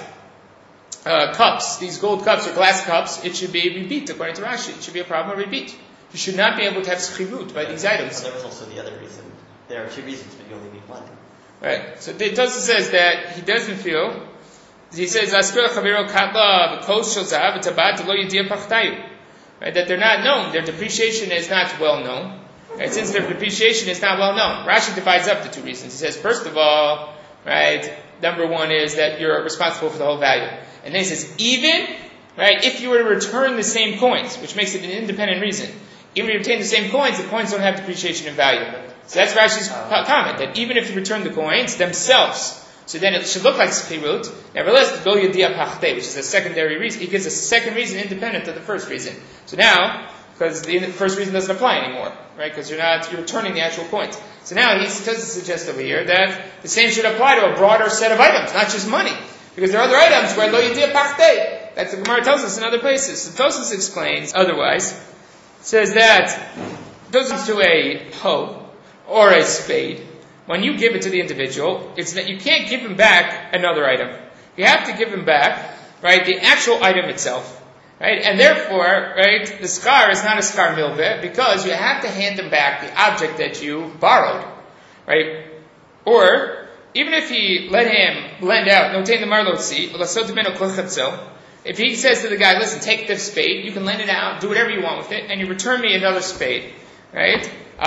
uh, cups, these gold cups or glass cups, it should be rebit, according to Rashi. It should be a problem of rebit. You should not be able to have schirut by these items. But there was also the other reason. There are two reasons, but you only need one. Right. So Tosfos says that he doesn't feel. He says, "Aspir chaviro katla v'kos shel zahav v'tabat lo yidia pachtayu." Right. That they're not known. Their depreciation is not well known. Right. Since their depreciation is not well known, Rashi divides up the two reasons. He says, first of all, right, number one is that you're responsible for the whole value, and then he says, even right, if you were to return the same coins, which makes it an independent reason. Even if you retain the same coins, the coins don't have depreciation in value. So that's Rashi's comment, that even if you return the coins themselves, so then it should look like schirut. Nevertheless, go yadia pachte, which is a secondary reason. He gives a second reason independent of the first reason. So now, because the first reason doesn't apply anymore, right? Because you're not, you're returning the actual coins. So now he does suggest over here that the same should apply to a broader set of items, not just money. Because there are other items where lo yadia pachte. That's the Gemara tells us in other places. So Tosfos explains otherwise. Says that goes to a hoe or a spade. When you give it to the individual, it's that you can't give him back another item. You have to give him back, right, the actual item itself, right? And therefore, right, the skar is not a skar milveh because you have to hand him back the object that you borrowed, right? Or even if he let him lend out, notain the marlotzi, lasot beno klochatzel. If he says to the guy, listen, take this spade, you can lend it out, do whatever you want with it, and you return me another spade, right?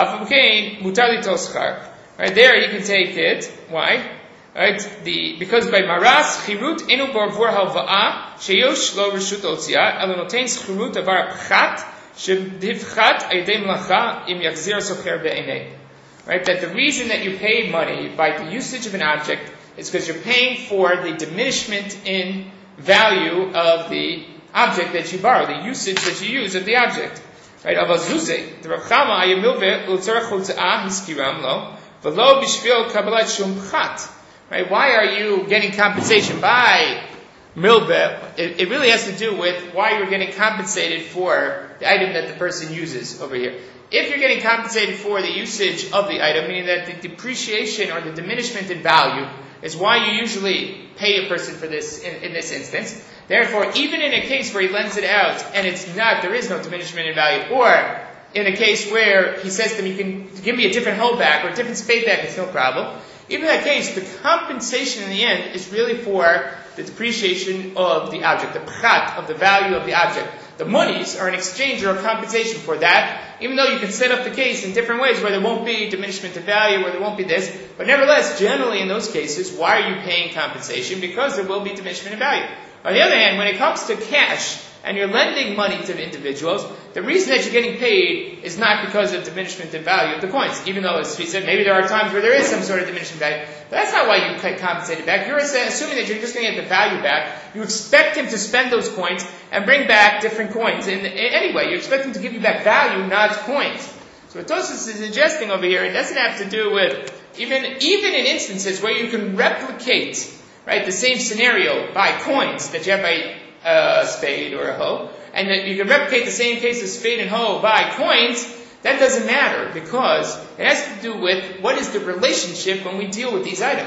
Right there, you can take it. Why? Right? The because by maras chirut inu barvur halva'a sheyosh lo reshut otzia elo noten chirut avar pchat shebivchat aydei mlacha im yachzir socher be'enei. Right? That the reason that you pay money by the usage of an object is because you're paying for the diminishment in value of the object that you borrow, the usage that you use of the object. Right? Avazuze, the Rav Chama ayamilve ultzarach holza'ah hiskiram lo, v'lo b'shvil kabbalat shum pchat. Right? Why are you getting compensation by milveh? It, it really has to do with why you're getting compensated for the item that the person uses over here. If you're getting compensated for the usage of the item, meaning that the depreciation or the diminishment in value is why you usually pay a person for this in, in this instance. Therefore, even in a case where he lends it out and it's not, there is no diminishment in value, or in a case where he says to him, you can give me a different hoe back or a different spade back, it's no problem. Even in that case, the compensation in the end is really for the depreciation of the object, the pchat of the value of the object. The monies are an exchange or a compensation for that, even though you can set up the case in different ways where there won't be diminishment of value, where there won't be this. But nevertheless, generally in those cases, why are you paying compensation? Because there will be diminishment in value. On the other hand, when it comes to cash, and you're lending money to the individuals, the reason that you're getting paid is not because of diminishment in value of the coins. Even though, as we said, maybe there are times where there is some sort of diminishment in value. But that's not why you get compensated back. You're assuming that you're just going to get the value back. You expect him to spend those coins and bring back different coins. In, in anyway, you expect him to give you back value, not coins. So what Tosfos is suggesting over here, it doesn't have to do with, even, even in instances where you can replicate, right, the same scenario by coins that you have by a spade or a hoe, and that you can replicate the same case of spade and hoe by coins, that doesn't matter because it has to do with what is the relationship when we deal with these items.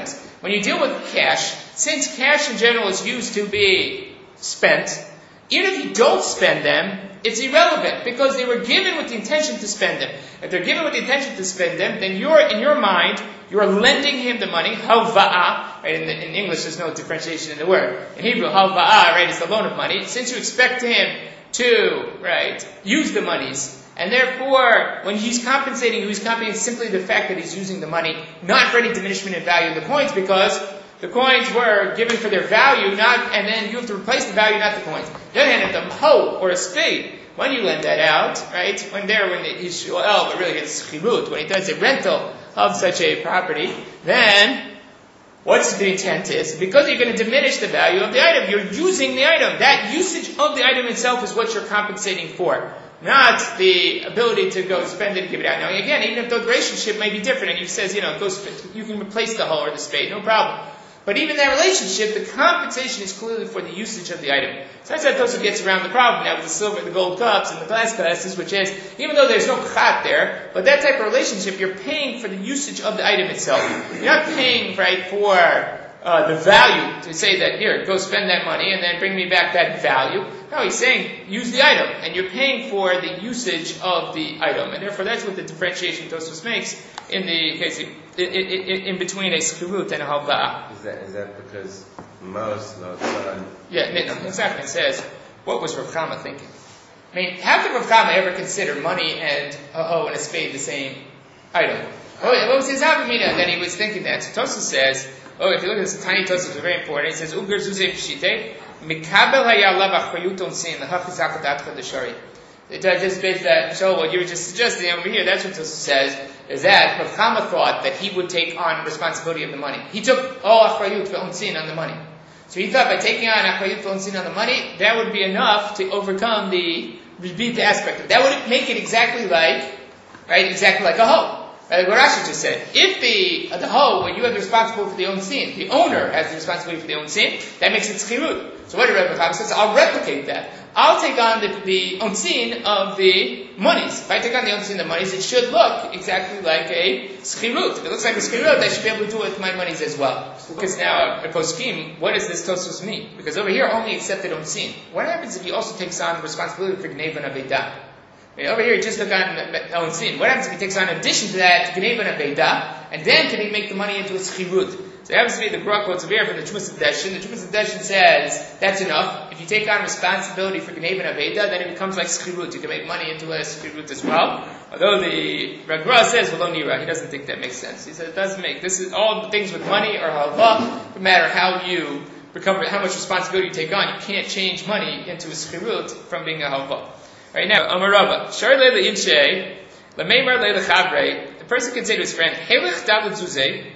when you deal with cash, since cash in general is used to be spent, even if you don't spend them, it's irrelevant because they were given with the intention to spend them. If they're given with the intention to spend them, then you're, in your mind, you're lending him the money, halva'ah, right? In, in English there's no differentiation in the word. In Hebrew, halva'ah, right, is the loan of money. Since you expect him to, right, use the monies, and therefore, when he's compensating you, he's compensating simply the fact that he's using the money, not for any diminishment in value of the coins, because the coins were given for their value, not, and then you have to replace the value, not the coins. The other hand, if the hoe or a spade, when you lend that out, right, when there, when he's shu'el, but really it's chirut, when he does a rental of such a property, then what's the intent is? Because you're going to diminish the value of the item. You're using the item. That usage of the item itself is what you're compensating for, not the ability to go spend it and give it out. Now, again, even if the relationship may be different, and he says, you know, go sp- you can replace the hoe or the spade, no problem. But even that relationship, the compensation is clearly for the usage of the item. So that's how Tosfos gets around the problem now with the silver, the gold cups, and the glass glasses, which is, even though there's no chat there, but that type of relationship, you're paying for the usage of the item itself. You're not paying, right, for uh, the value, to say that, here, go spend that money and then bring me back that value. No, he's saying, use the item, and you're paying for the usage of the item. And therefore, that's what the differentiation Tosfos makes in the case of, in, in, in between a schirut and a halva'ah. Is that, is that because most, not some? Yeah, no, exactly. It says, what was Rav Chama thinking? I mean, how could Rav Chama ever consider money and a hoe and a spade the same item? Oh, what was his avamina that he was thinking that? So Tosfos says, oh, if you look at this tiny Tosfos, it's very important. It says, Uger zuzeh pshiteh, mikabel hayalav achayut onsin, l'hachizakat atcha d'shari. It just based that, so what you were just suggesting over here, that's what Tosfos says, is that Rav Chama thought that he would take on responsibility of the money. He took all achrayut ve'onsin on the money. So he thought by taking on achrayut ve'onsin on the money, that would be enough to overcome the ribit aspect of it. That would make it exactly like, right, exactly like a hoe. Like what Rashi just said. If the, uh, the hoe, when you have the responsibility for the onsin, the owner has the responsibility for the onsin, that makes it schirut. So what did Rav Chama say? I'll replicate that. I'll take on the, the onsin of the monies. If I take on the onsin of the monies, it should look exactly like a schirut. If it looks like a schirut, I should be able to do it with my monies as well. Because now, a poskim, what does this Tosfos mean? Because over here, only accepted onsin. What happens if he also takes on the responsibility for gneva and aveidah? I mean, over here, he just took on onsin. What happens if he takes on, in addition to that, gneva and aveidah, and then can he make the money into a schirut? So it happens to be the Grok quotes over here from the Chumas Hadeshin. The Chumas Hadeshin says, that's enough. If you take on responsibility for Gneva and Aveda, then it becomes like Schirut. You can make money into a Schirut as well. Although the Ragra says, well, Nira, he doesn't think that makes sense. He says, it doesn't make, this is all the things with money or halva, no matter how you become, how much responsibility you take on, you can't change money into a Schirut from being a halva. Right now, Amarava, Shar Leila Inshe, Lameimar Leila Chabre, the person can say to his friend, Helech Dalet Zuzeh,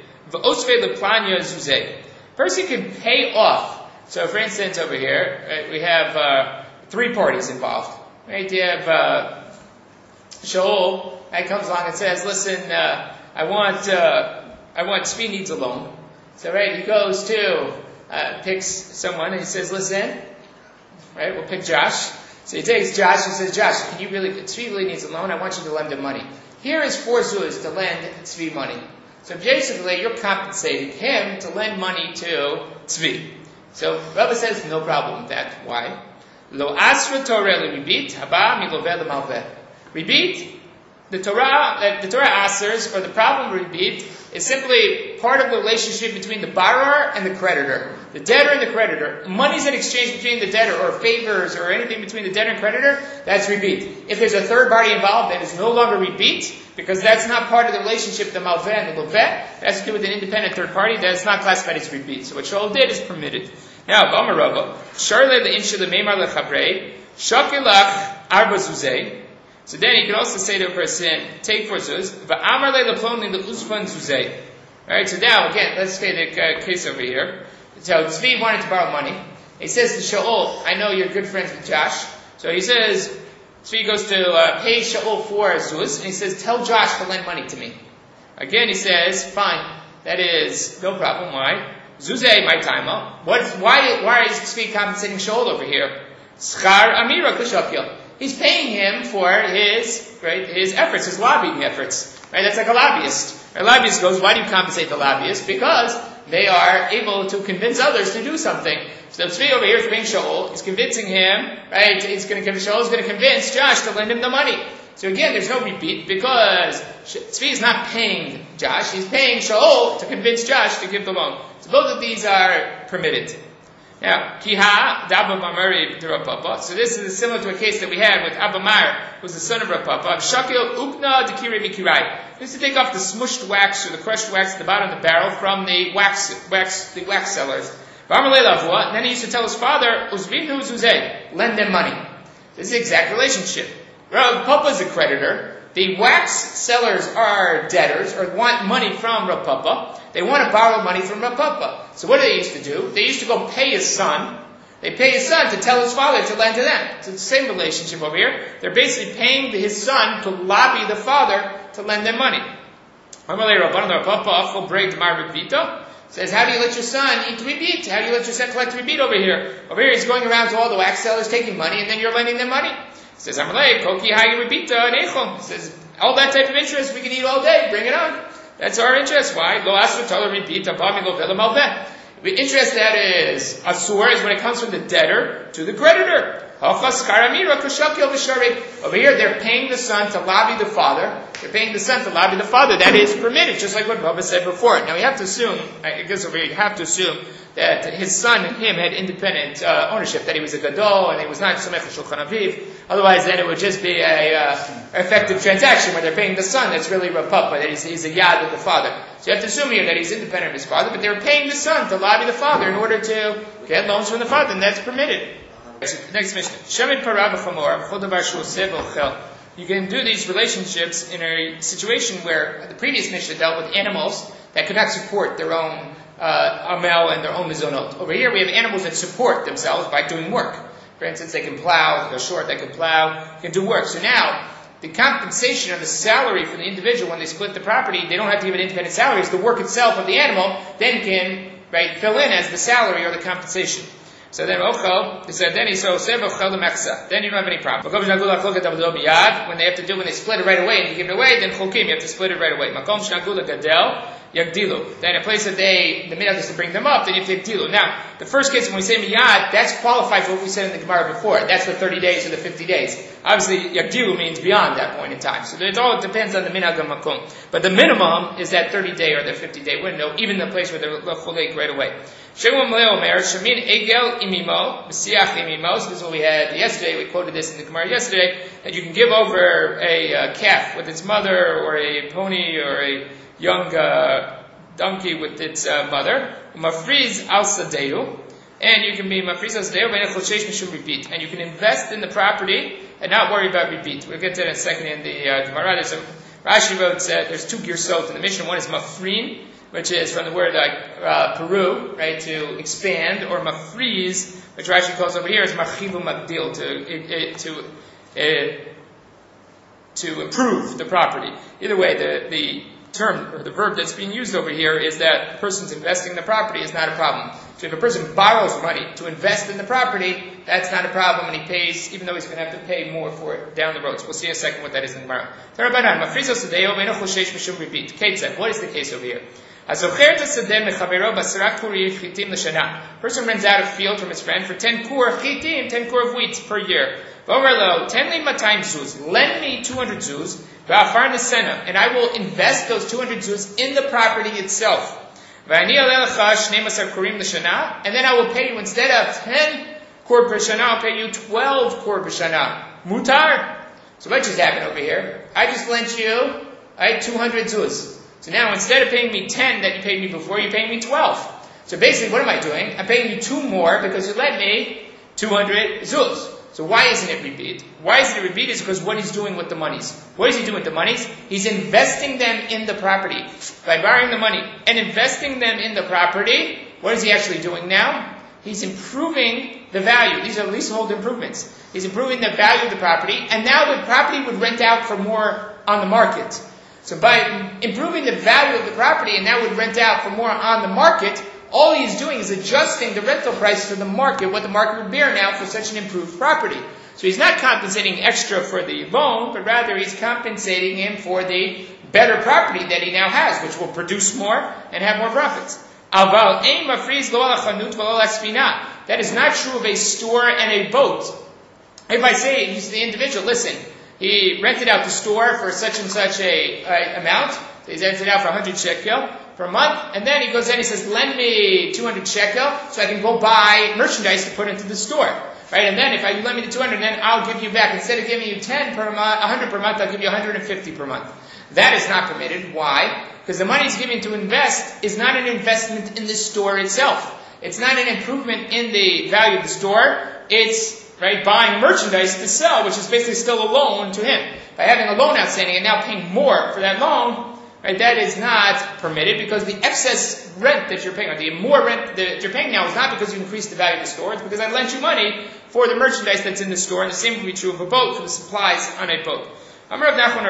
person can pay off. So, for instance, over here, right, we have uh, three parties involved. Right? You have uh, Shaul, that comes along and says, "Listen, uh, I want, uh, I want Tzvi needs a loan." So, right, he goes to uh, picks someone and he says, "Listen, right, we'll pick Josh." So he takes Josh and says, "Josh, can you really? Tzvi really needs a loan. I want you to lend him money. Here is four zuz to lend Tzvi money." So basically, you're compensating him to lend money to Tzvi. So Rabbi says, no problem with that. Why? Lo asra Torah ribit haba miloveh lemalveh. Ribit, the Torah, the Torah asers, or the problem with ribit, is simply part of the relationship between the borrower and the creditor. The debtor and the creditor. Money's in exchange between the debtor, or favors, or anything between the debtor and creditor, that's ribit. If there's a third party involved, then it's no longer ribit, because that's not part of the relationship, the malveh and the loveh. It has to do with an independent third party, that's not classified as ribit. So what Shaul did is permitted. Now, B'amar Rava, Sharle le'insheh le'meimar le'chabrei, shakilach arba zuzei. So then you can also say to a person, take four zuz, v'amar le'leploni le'uzvan zuzei. Alright, so now, again, let's take the uh, case over here. So Tzvi wanted to borrow money. He says to Shaul, I know you're good friends with Josh. So he says, Tzvi goes to uh, pay Shaul four zuz, and he says, tell Josh to lend money to me. Again, he says, fine, that is no problem. Why? Zuzei my time. What? Why? Why is Tzvi compensating Shaul over here? Schar amira k'shapya. He's paying him for his right his efforts, his lobbying efforts. Right? That's like a lobbyist. A lobbyist goes, why do you compensate the lobbyist? Because they are able to convince others to do something. So Tzvi over here is being Shaul, he's convincing him, right? He's going to Shaul is going to convince Josh to lend him the money. So again, there's no repeat because Tzvi is not paying Josh, he's paying Shaul to convince Josh to give the loan. So both of these are permitted. Now, Kiha, Abba Mamari, Rav Papa. So this is similar to a case that we had with Abba Mar, who's the son of Rav Papa. Shakil Ukna Dekiri Mikirai. He used to take off the smushed wax or the crushed wax at the bottom of the barrel from the wax, wax, the wax sellers. And then he used to tell his father, Uzvinu Zuzeh, lend them money. This is the exact relationship. Rav Papa is a creditor. The wax sellers are debtors, or want money from Rav Papa. They want to borrow money from Rav Papa. So what do they used to do? They used to go pay his son. They pay his son to tell his father to lend to them. It's the same relationship over here. They're basically paying his son to lobby the father to lend them money. Says, how do you let your son eat ribit? How do you let your son collect ribit over here? Over here he's going around to all the wax sellers taking money, and then you're lending them money. Says, Amalei, Koki Hayi Ribita Nechom. Says, all that type of interest we can eat all day, bring it on. That's our interest. Why? Lo Asur Tala Ribita Bami Lo Vela Malveh. The interest that is Asur is when it comes from the debtor to the creditor. Over here they're paying the son to lobby the father. They're paying the son to lobby the father. That is permitted, just like what Baba said before. Now we have to assume, I guess over here you have to assume that his son and him had independent uh, ownership, that he was a gadol and he was not Somech Shulchan Aviv. Otherwise then it would just be a uh, effective transaction where they're paying the son that's really Rav Papa, that he's, he's a yad with the father. So you have to assume here that he's independent of his father, but they're paying the son to lobby the father in order to get loans from the father, and that's permitted. Next mission. You can do these relationships in a situation where the previous mission dealt with animals that could not support their own uh, amel and their own mizonot. Over here we have animals that support themselves by doing work. For instance, they can plow, they're short, they can plow, can do work. So now, the compensation or the salary for the individual when they split the property, they don't have to give an independent salary. It's the work itself of the animal then can right, fill in as the salary or the compensation. So then Ochel, he said, then he so Then you don't have any problem. When they have to do, when they split it right away and you give it away, then Cholkim, you have to split it right away. Makom Shnagula Gadel, Yagdilu. Then a place that they, the minhag is to bring them up, then you have to Yagdilu. Now, the first case when we say Miyad, that's qualified for what we said in the Gemara before. That's the thirty days or the fifty days. Obviously, Yagdilu means beyond that point in time. So it all depends on the minhag of Makom. But the minimum is that thirty day or the fifty day window, even the place where they're Cholek right away. Shemum Leomer, Shamin Egel Imimo, Mesiach Imimo. So this is what we had yesterday. We quoted this in the Gemara yesterday, that you can give over a uh, calf with its mother, or a pony, or a young uh, donkey with its uh, mother. Mafriz al Sadeu. And you can be Mafriz al Sadeu, Mishum repeat. And you can invest in the property and not worry about repeat. We'll get to that in a second in the uh, Gemara. There's a, Rashi wrote that there's two girsot in the Mishnah. One is Mafrin, which is from the word like uh, Peru, right, to expand, or mafriz, which Rashi calls over here is machilu magdil, to uh, to uh, to improve the property. Either way, the the term or the verb that's being used over here is that the person's investing in the property is not a problem. So if a person borrows money to invest in the property, that's not a problem, and he pays, even though he's going to have to pay more for it down the road. So we'll see in a second what that is in the Gemara. What is the case over here? Person rents out a field from his friend for ten kur chitim, ten kur of wheat per year. Lend me two hundred zuz, and I will invest those two hundred zuz in the property itself. And then I will pay you, instead of ten kur per shana, I'll pay you twelve kur per shana. Mutar. So what just happened over here? I just lent you I had two hundred zuz. So now, instead of paying me ten that you paid me before, you're paying me twelve. So basically, what am I doing? I'm paying you two more because you lent me two hundred zuz. So why isn't it repeat? Why isn't it repeat? Is because what he's doing with the monies. What is he doing with the monies? He's investing them in the property. By borrowing the money and investing them in the property, what is he actually doing now? He's improving the value. These are leasehold improvements. He's improving the value of the property, and now the property would rent out for more on the market. So by improving the value of the property, and that would rent out for more on the market, all he's doing is adjusting the rental price to the market, what the market would bear now for such an improved property. So he's not compensating extra for the loan, but rather he's compensating him for the better property that he now has, which will produce more and have more profits. Aval ein mafriz lo ala chanut v'lo ala sfina. That is not true of a store and a boat. If I say to the individual, listen, he rented out the store for such and such a, a amount, so he's rented out for one hundred shekel for a month, and then he goes in and he says, lend me two hundred shekel so I can go buy merchandise to put into the store. Right? And then if I lend me the two hundred, then I'll give you back. Instead of giving you ten per month, one hundred per month, I'll give you one hundred fifty per month. That is not permitted. Why? Because the money he's giving to invest is not an investment in the store itself. It's not an improvement in the value of the store. It's, right, buying merchandise to sell, which is basically still a loan to him. By having a loan outstanding and now paying more for that loan, right, that is not permitted because the excess rent that you're paying, or the more rent that you're paying now is not because you increased the value of the store, it's because I lent you money for the merchandise that's in the store, and the same would be true of a boat, for the supplies on a boat. So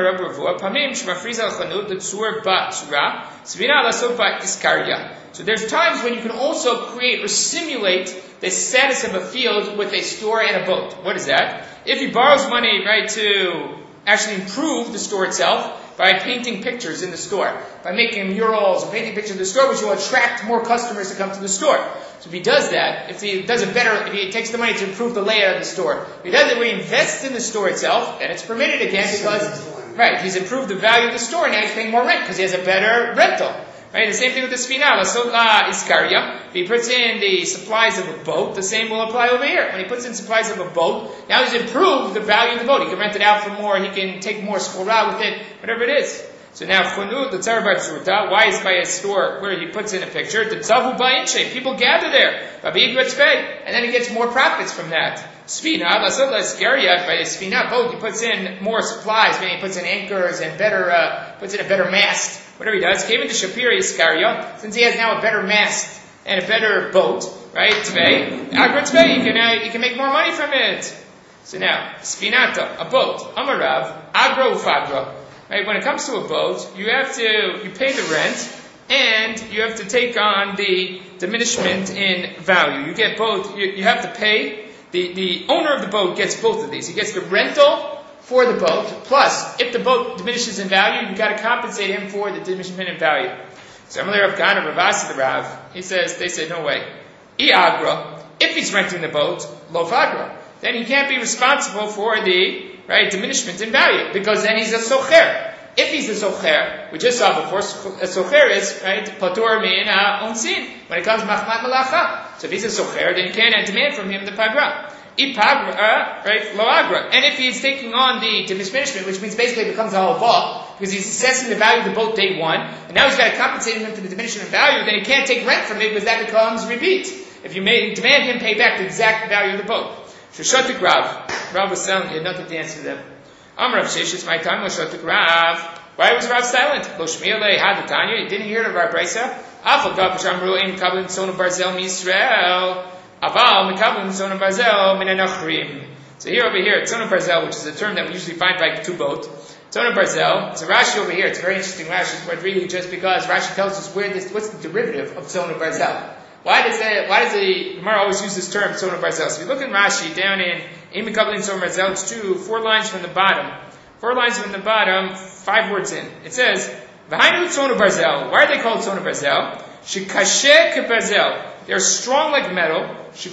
there's times when you can also create or simulate the status of a field with a store and a boat. What is that? If he borrows money, right, to actually improve the store itself, by painting pictures in the store, by making murals or painting pictures in the store, which will attract more customers to come to the store. So if he does that, if he does it better, if he takes the money to improve the layout of the store, if he does it where he invests in the store itself, then it's permitted again because, right, he's improved the value of the store, and now he's paying more rent because he has a better rental. Right, the same thing with the sfina, la iskaria. If he puts in the supplies of a boat, the same will apply over here. When he puts in supplies of a boat, now he's improved the value of the boat. He can rent it out for more, he can take more skora with it, whatever it is. So now, chonut, the tzar b'tzurta, why is by a store where he puts in a picture? The tzavu ba'inche, people gather there, and then he gets more profits from that. Sfina, lasot la iskaria, by a sfina boat, he puts in more supplies, meaning he puts in anchors and better, uh, puts in a better mast. Whatever he does, came into Shapira Iskaria, since he has now a better mast and a better boat, right? Tvei, Agra Tvei, you can uh, you can make more money from it. So now, Sfinata, a boat, Amarav, Agra Ufagra. Right? When it comes to a boat, you have to you pay the rent and you have to take on the diminishment in value. You get both. You, you have to pay. The the owner of the boat gets both of these. He gets the rental for the boat, plus, if the boat diminishes in value, you've got to compensate him for the diminishment in value. So Amalei Rav Gana, Ravasi the Rav, he says, they say, no way. I agra, if he's renting the boat, lo fagra, then he can't be responsible for the, right, diminishment in value, because then he's a socher. If he's a socher, we just saw before, a socher is, right, patur min onsin, when it comes to machmat malacha. So if he's a socher, then you can't demand from him the pagra. Ipagra, right, lo agra. And if he's taking on the diminishment, which means basically it becomes a halva, because he's assessing the value of the boat day one, and now he's got to compensate him for the diminishment in value, then he can't take rent from it because that becomes repeat. If you may demand him pay back the exact value of the boat. Shoshatik Rav. Rav was telling you nothing to answer them. Am Rav Sheshes, my time was Shoshatik Rav. Why was Rav silent? Lo Shmiele Hadatanya, you didn't hear the Rav Brisa? Afal Gav Shamru Ein Kabin Sonu Barzel Misrael. Aval Mekablim Tzona Barzel Minanachrim. So here over here, Tzona Barzel, which is a term that we usually find by two boat. Tzona Barzel, it's a Rashi over here, it's a very interesting Rashi, but really just because Rashi tells us where this, what's the derivative of Tzona Barzel. Why does the, why does the Gemara always use this term, Tzona Barzel? So if you look in Rashi, down in Ein Mekablim Tzona Barzel, it's two, four lines from the bottom. Four lines from the bottom, five words in. It says, V'hainu Tzona Barzel. Why are they called Tzona Barzel? Shekasheh kebarzel. They're strong like metal. The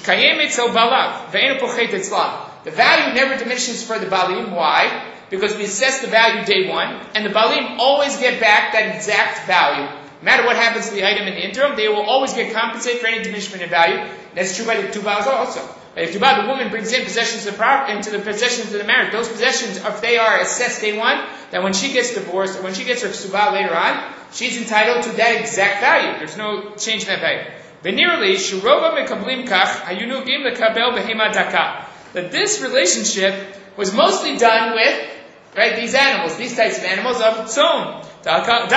value never diminishes for the balim. Why? Because we assess the value day one, and the balim always get back that exact value. No matter what happens to the item in the interim, they will always get compensated for any diminishment in value. And that's true by the tubal also. If tubal, the woman brings in possessions to the prop, into the possessions of the marriage, those possessions, if they are assessed day one, then when she gets divorced, or when she gets her tubal later on, she's entitled to that exact value. There's no change in that value. That this relationship was mostly done with, right, these animals, these types of animals of tzon. So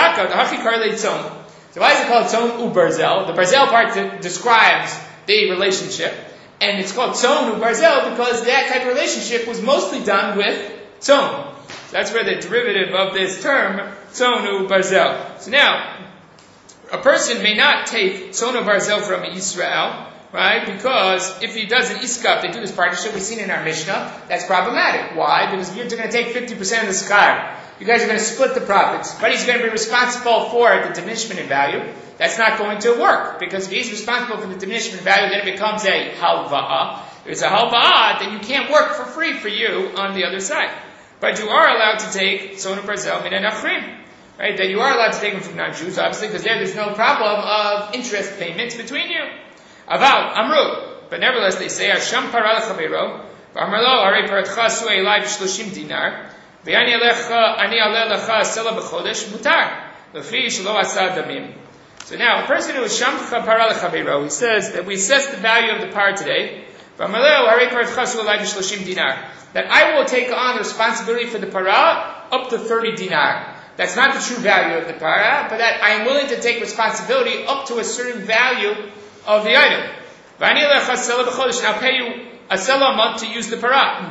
why is it called tzon u barzel? The barzel part describes the relationship, and it's called tzon u barzel because that type of relationship was mostly done with tzon. So that's where the derivative of this term, tzon u barzel. So now, a person may not take tzon u barzel from Israel, right? Because if he does an iskap, they do this partnership, we've seen in our Mishnah, that's problematic. Why? Because you're going to take fifty percent of the schar. You guys are going to split the profits, but he's going to be responsible for the diminishment in value. That's not going to work, because if he's responsible for the diminishment in value, then it becomes a halva'ah. If it's a halva'ah, then you can't work for free for you on the other side. But you are allowed to take sonu barzel min anachrim. Right, that you are allowed to take them from non-Jews, obviously, because there, there's no problem of interest payments between you. Aval, Amru. But nevertheless, they say, Hasham para lechabeiro, v'amarlo, harei paratcha su elai b'shloshim dinar, v'ani alecha, ani ale lecha sela b'chodesh, mutar, l'fi shelo asa damim. So now, a person who is shamcha para lechabeiro, he says that we assess the value of the par today, v'amarlo, harei paratcha su elai b'shloshim dinar, that I will take on the responsibility for the para up to thirty dinar. That's not the true value of the para, but that I am willing to take responsibility up to a certain value of the item. And I'll pay you a sela a month to use the para.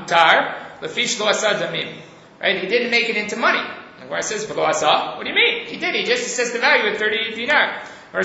Right? He didn't make it into money. And where it says, what do you mean? He did. He just assessed the value at thirty dinar. Right?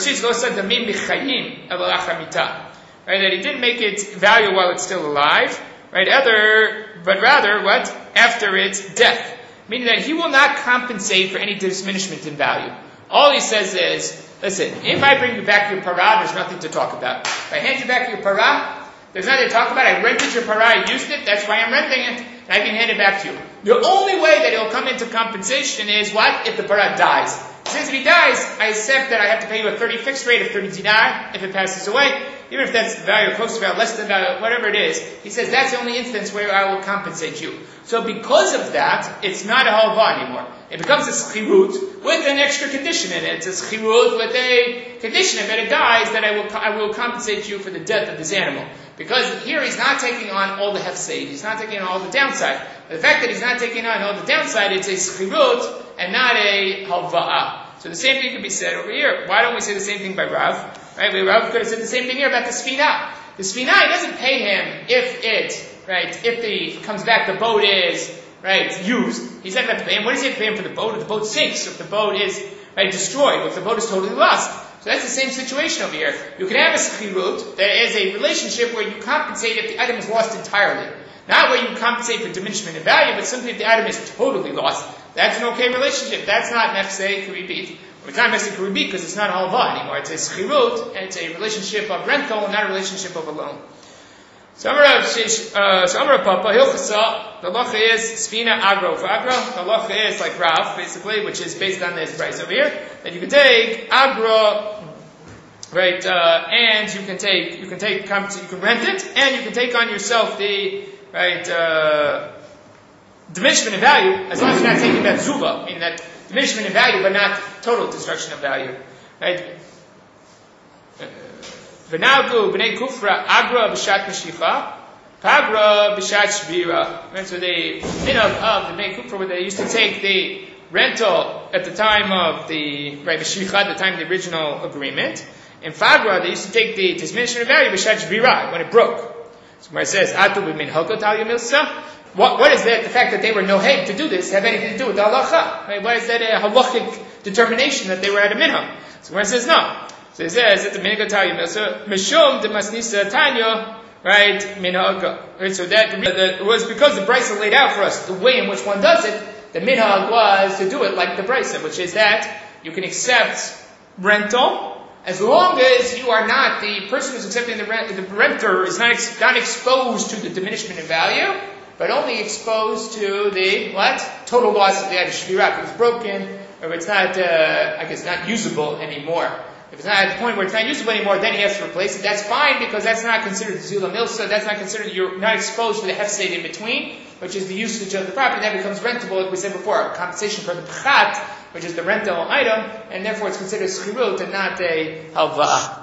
That he didn't make its value while it's still alive. Right? Other, but rather, what? After its death. Meaning that he will not compensate for any diminishment in value. All he says is, listen, if I bring you back your para, there's nothing to talk about. If I hand you back your para, there's nothing to talk about. I rented your para, I used it, that's why I'm renting it, and I can hand it back to you. The only way that it'll come into compensation is what? If the para dies. Since if he dies, I accept that I have to pay you a thirty fixed rate of thirty dinar if it passes away. Even if that's the value, close to value, less than value, whatever it is, he says that's the only instance where I will compensate you. So because of that, it's not a halva anymore. It becomes a schirut with an extra condition in it. It's a schirut with a condition if it dies, that I will I will compensate you for the death of this animal. Because here he's not taking on all the hefseid, he's not taking on all the downside. The fact that he's not taking on all the downside, it's a schirut and not a halva'ah. So the same thing could be said over here. Why don't we say the same thing by Rav? Right? Rav could have said the same thing here about the sfina. The sfina, he doesn't pay him if it, right, if the comes back, the boat is, right, used. He's not going to pay him. What does he have to pay him for the boat? If the boat sinks, if the boat is, right, destroyed, if the boat is totally lost. So that's the same situation over here. You can have a schirut, there is a relationship where you compensate if the item is lost entirely. Not where you compensate for diminishment in value, but simply if the item is totally lost. That's an okay relationship. That's not nefsei karibit. It's not nefsei karibit because it's not halva anymore. It's a schirut, and it's a relationship of rental, and not a relationship of a loan. So Amar Papa, Hilchasa, the halacha is Sfina Agro for Agro. The halacha is like Rav, basically, which is based on this price over here, that you can take Agro, right, uh, and you can take, you can take, you can rent it, and you can take on yourself the, right, uh, diminishment in value, as long as you're not taking that zuba, meaning that diminishment in value, but not total destruction of value, right? V'na'gu b'nei kufra agra b'shat meshicha, pagra b'shat shvira. Right, so the minhag of the b'nei kufra, where they used to take the rental at the time of the right meshicha, at the time of the original agreement. In fagra, they used to take the diminishment of value b'shat shvira, when it broke. So where it says atu b'minhagot al yamilsa. What, what is that? The fact that they were noheg to do this have anything to do with the halacha? Right? Why is that a halachic determination that they were at a minhag? So where it says no. So it says that the minhag talyum, so mishum de masnisa tanya, right, minhag. Right, so that, that it was because the brisa laid out for us the way in which one does it. The minhag was to do it like the brisa, which is that you can accept rental as long as you are not the person who's accepting the rent. The renter is not ex, not exposed to the diminishment in value, but only exposed to the what total loss of the item. Shvirak, if it's broken, or if it's not, uh, I guess, not usable anymore. If it's not at the point where it's not usable anymore, then he has to replace it. That's fine, because that's not considered zila milsa. That's not considered, you're not exposed to the hefseid in between, which is the usage of the property. That becomes rentable, like we said before, compensation for the pchat, which is the rental item, and therefore it's considered schirut and not a halva.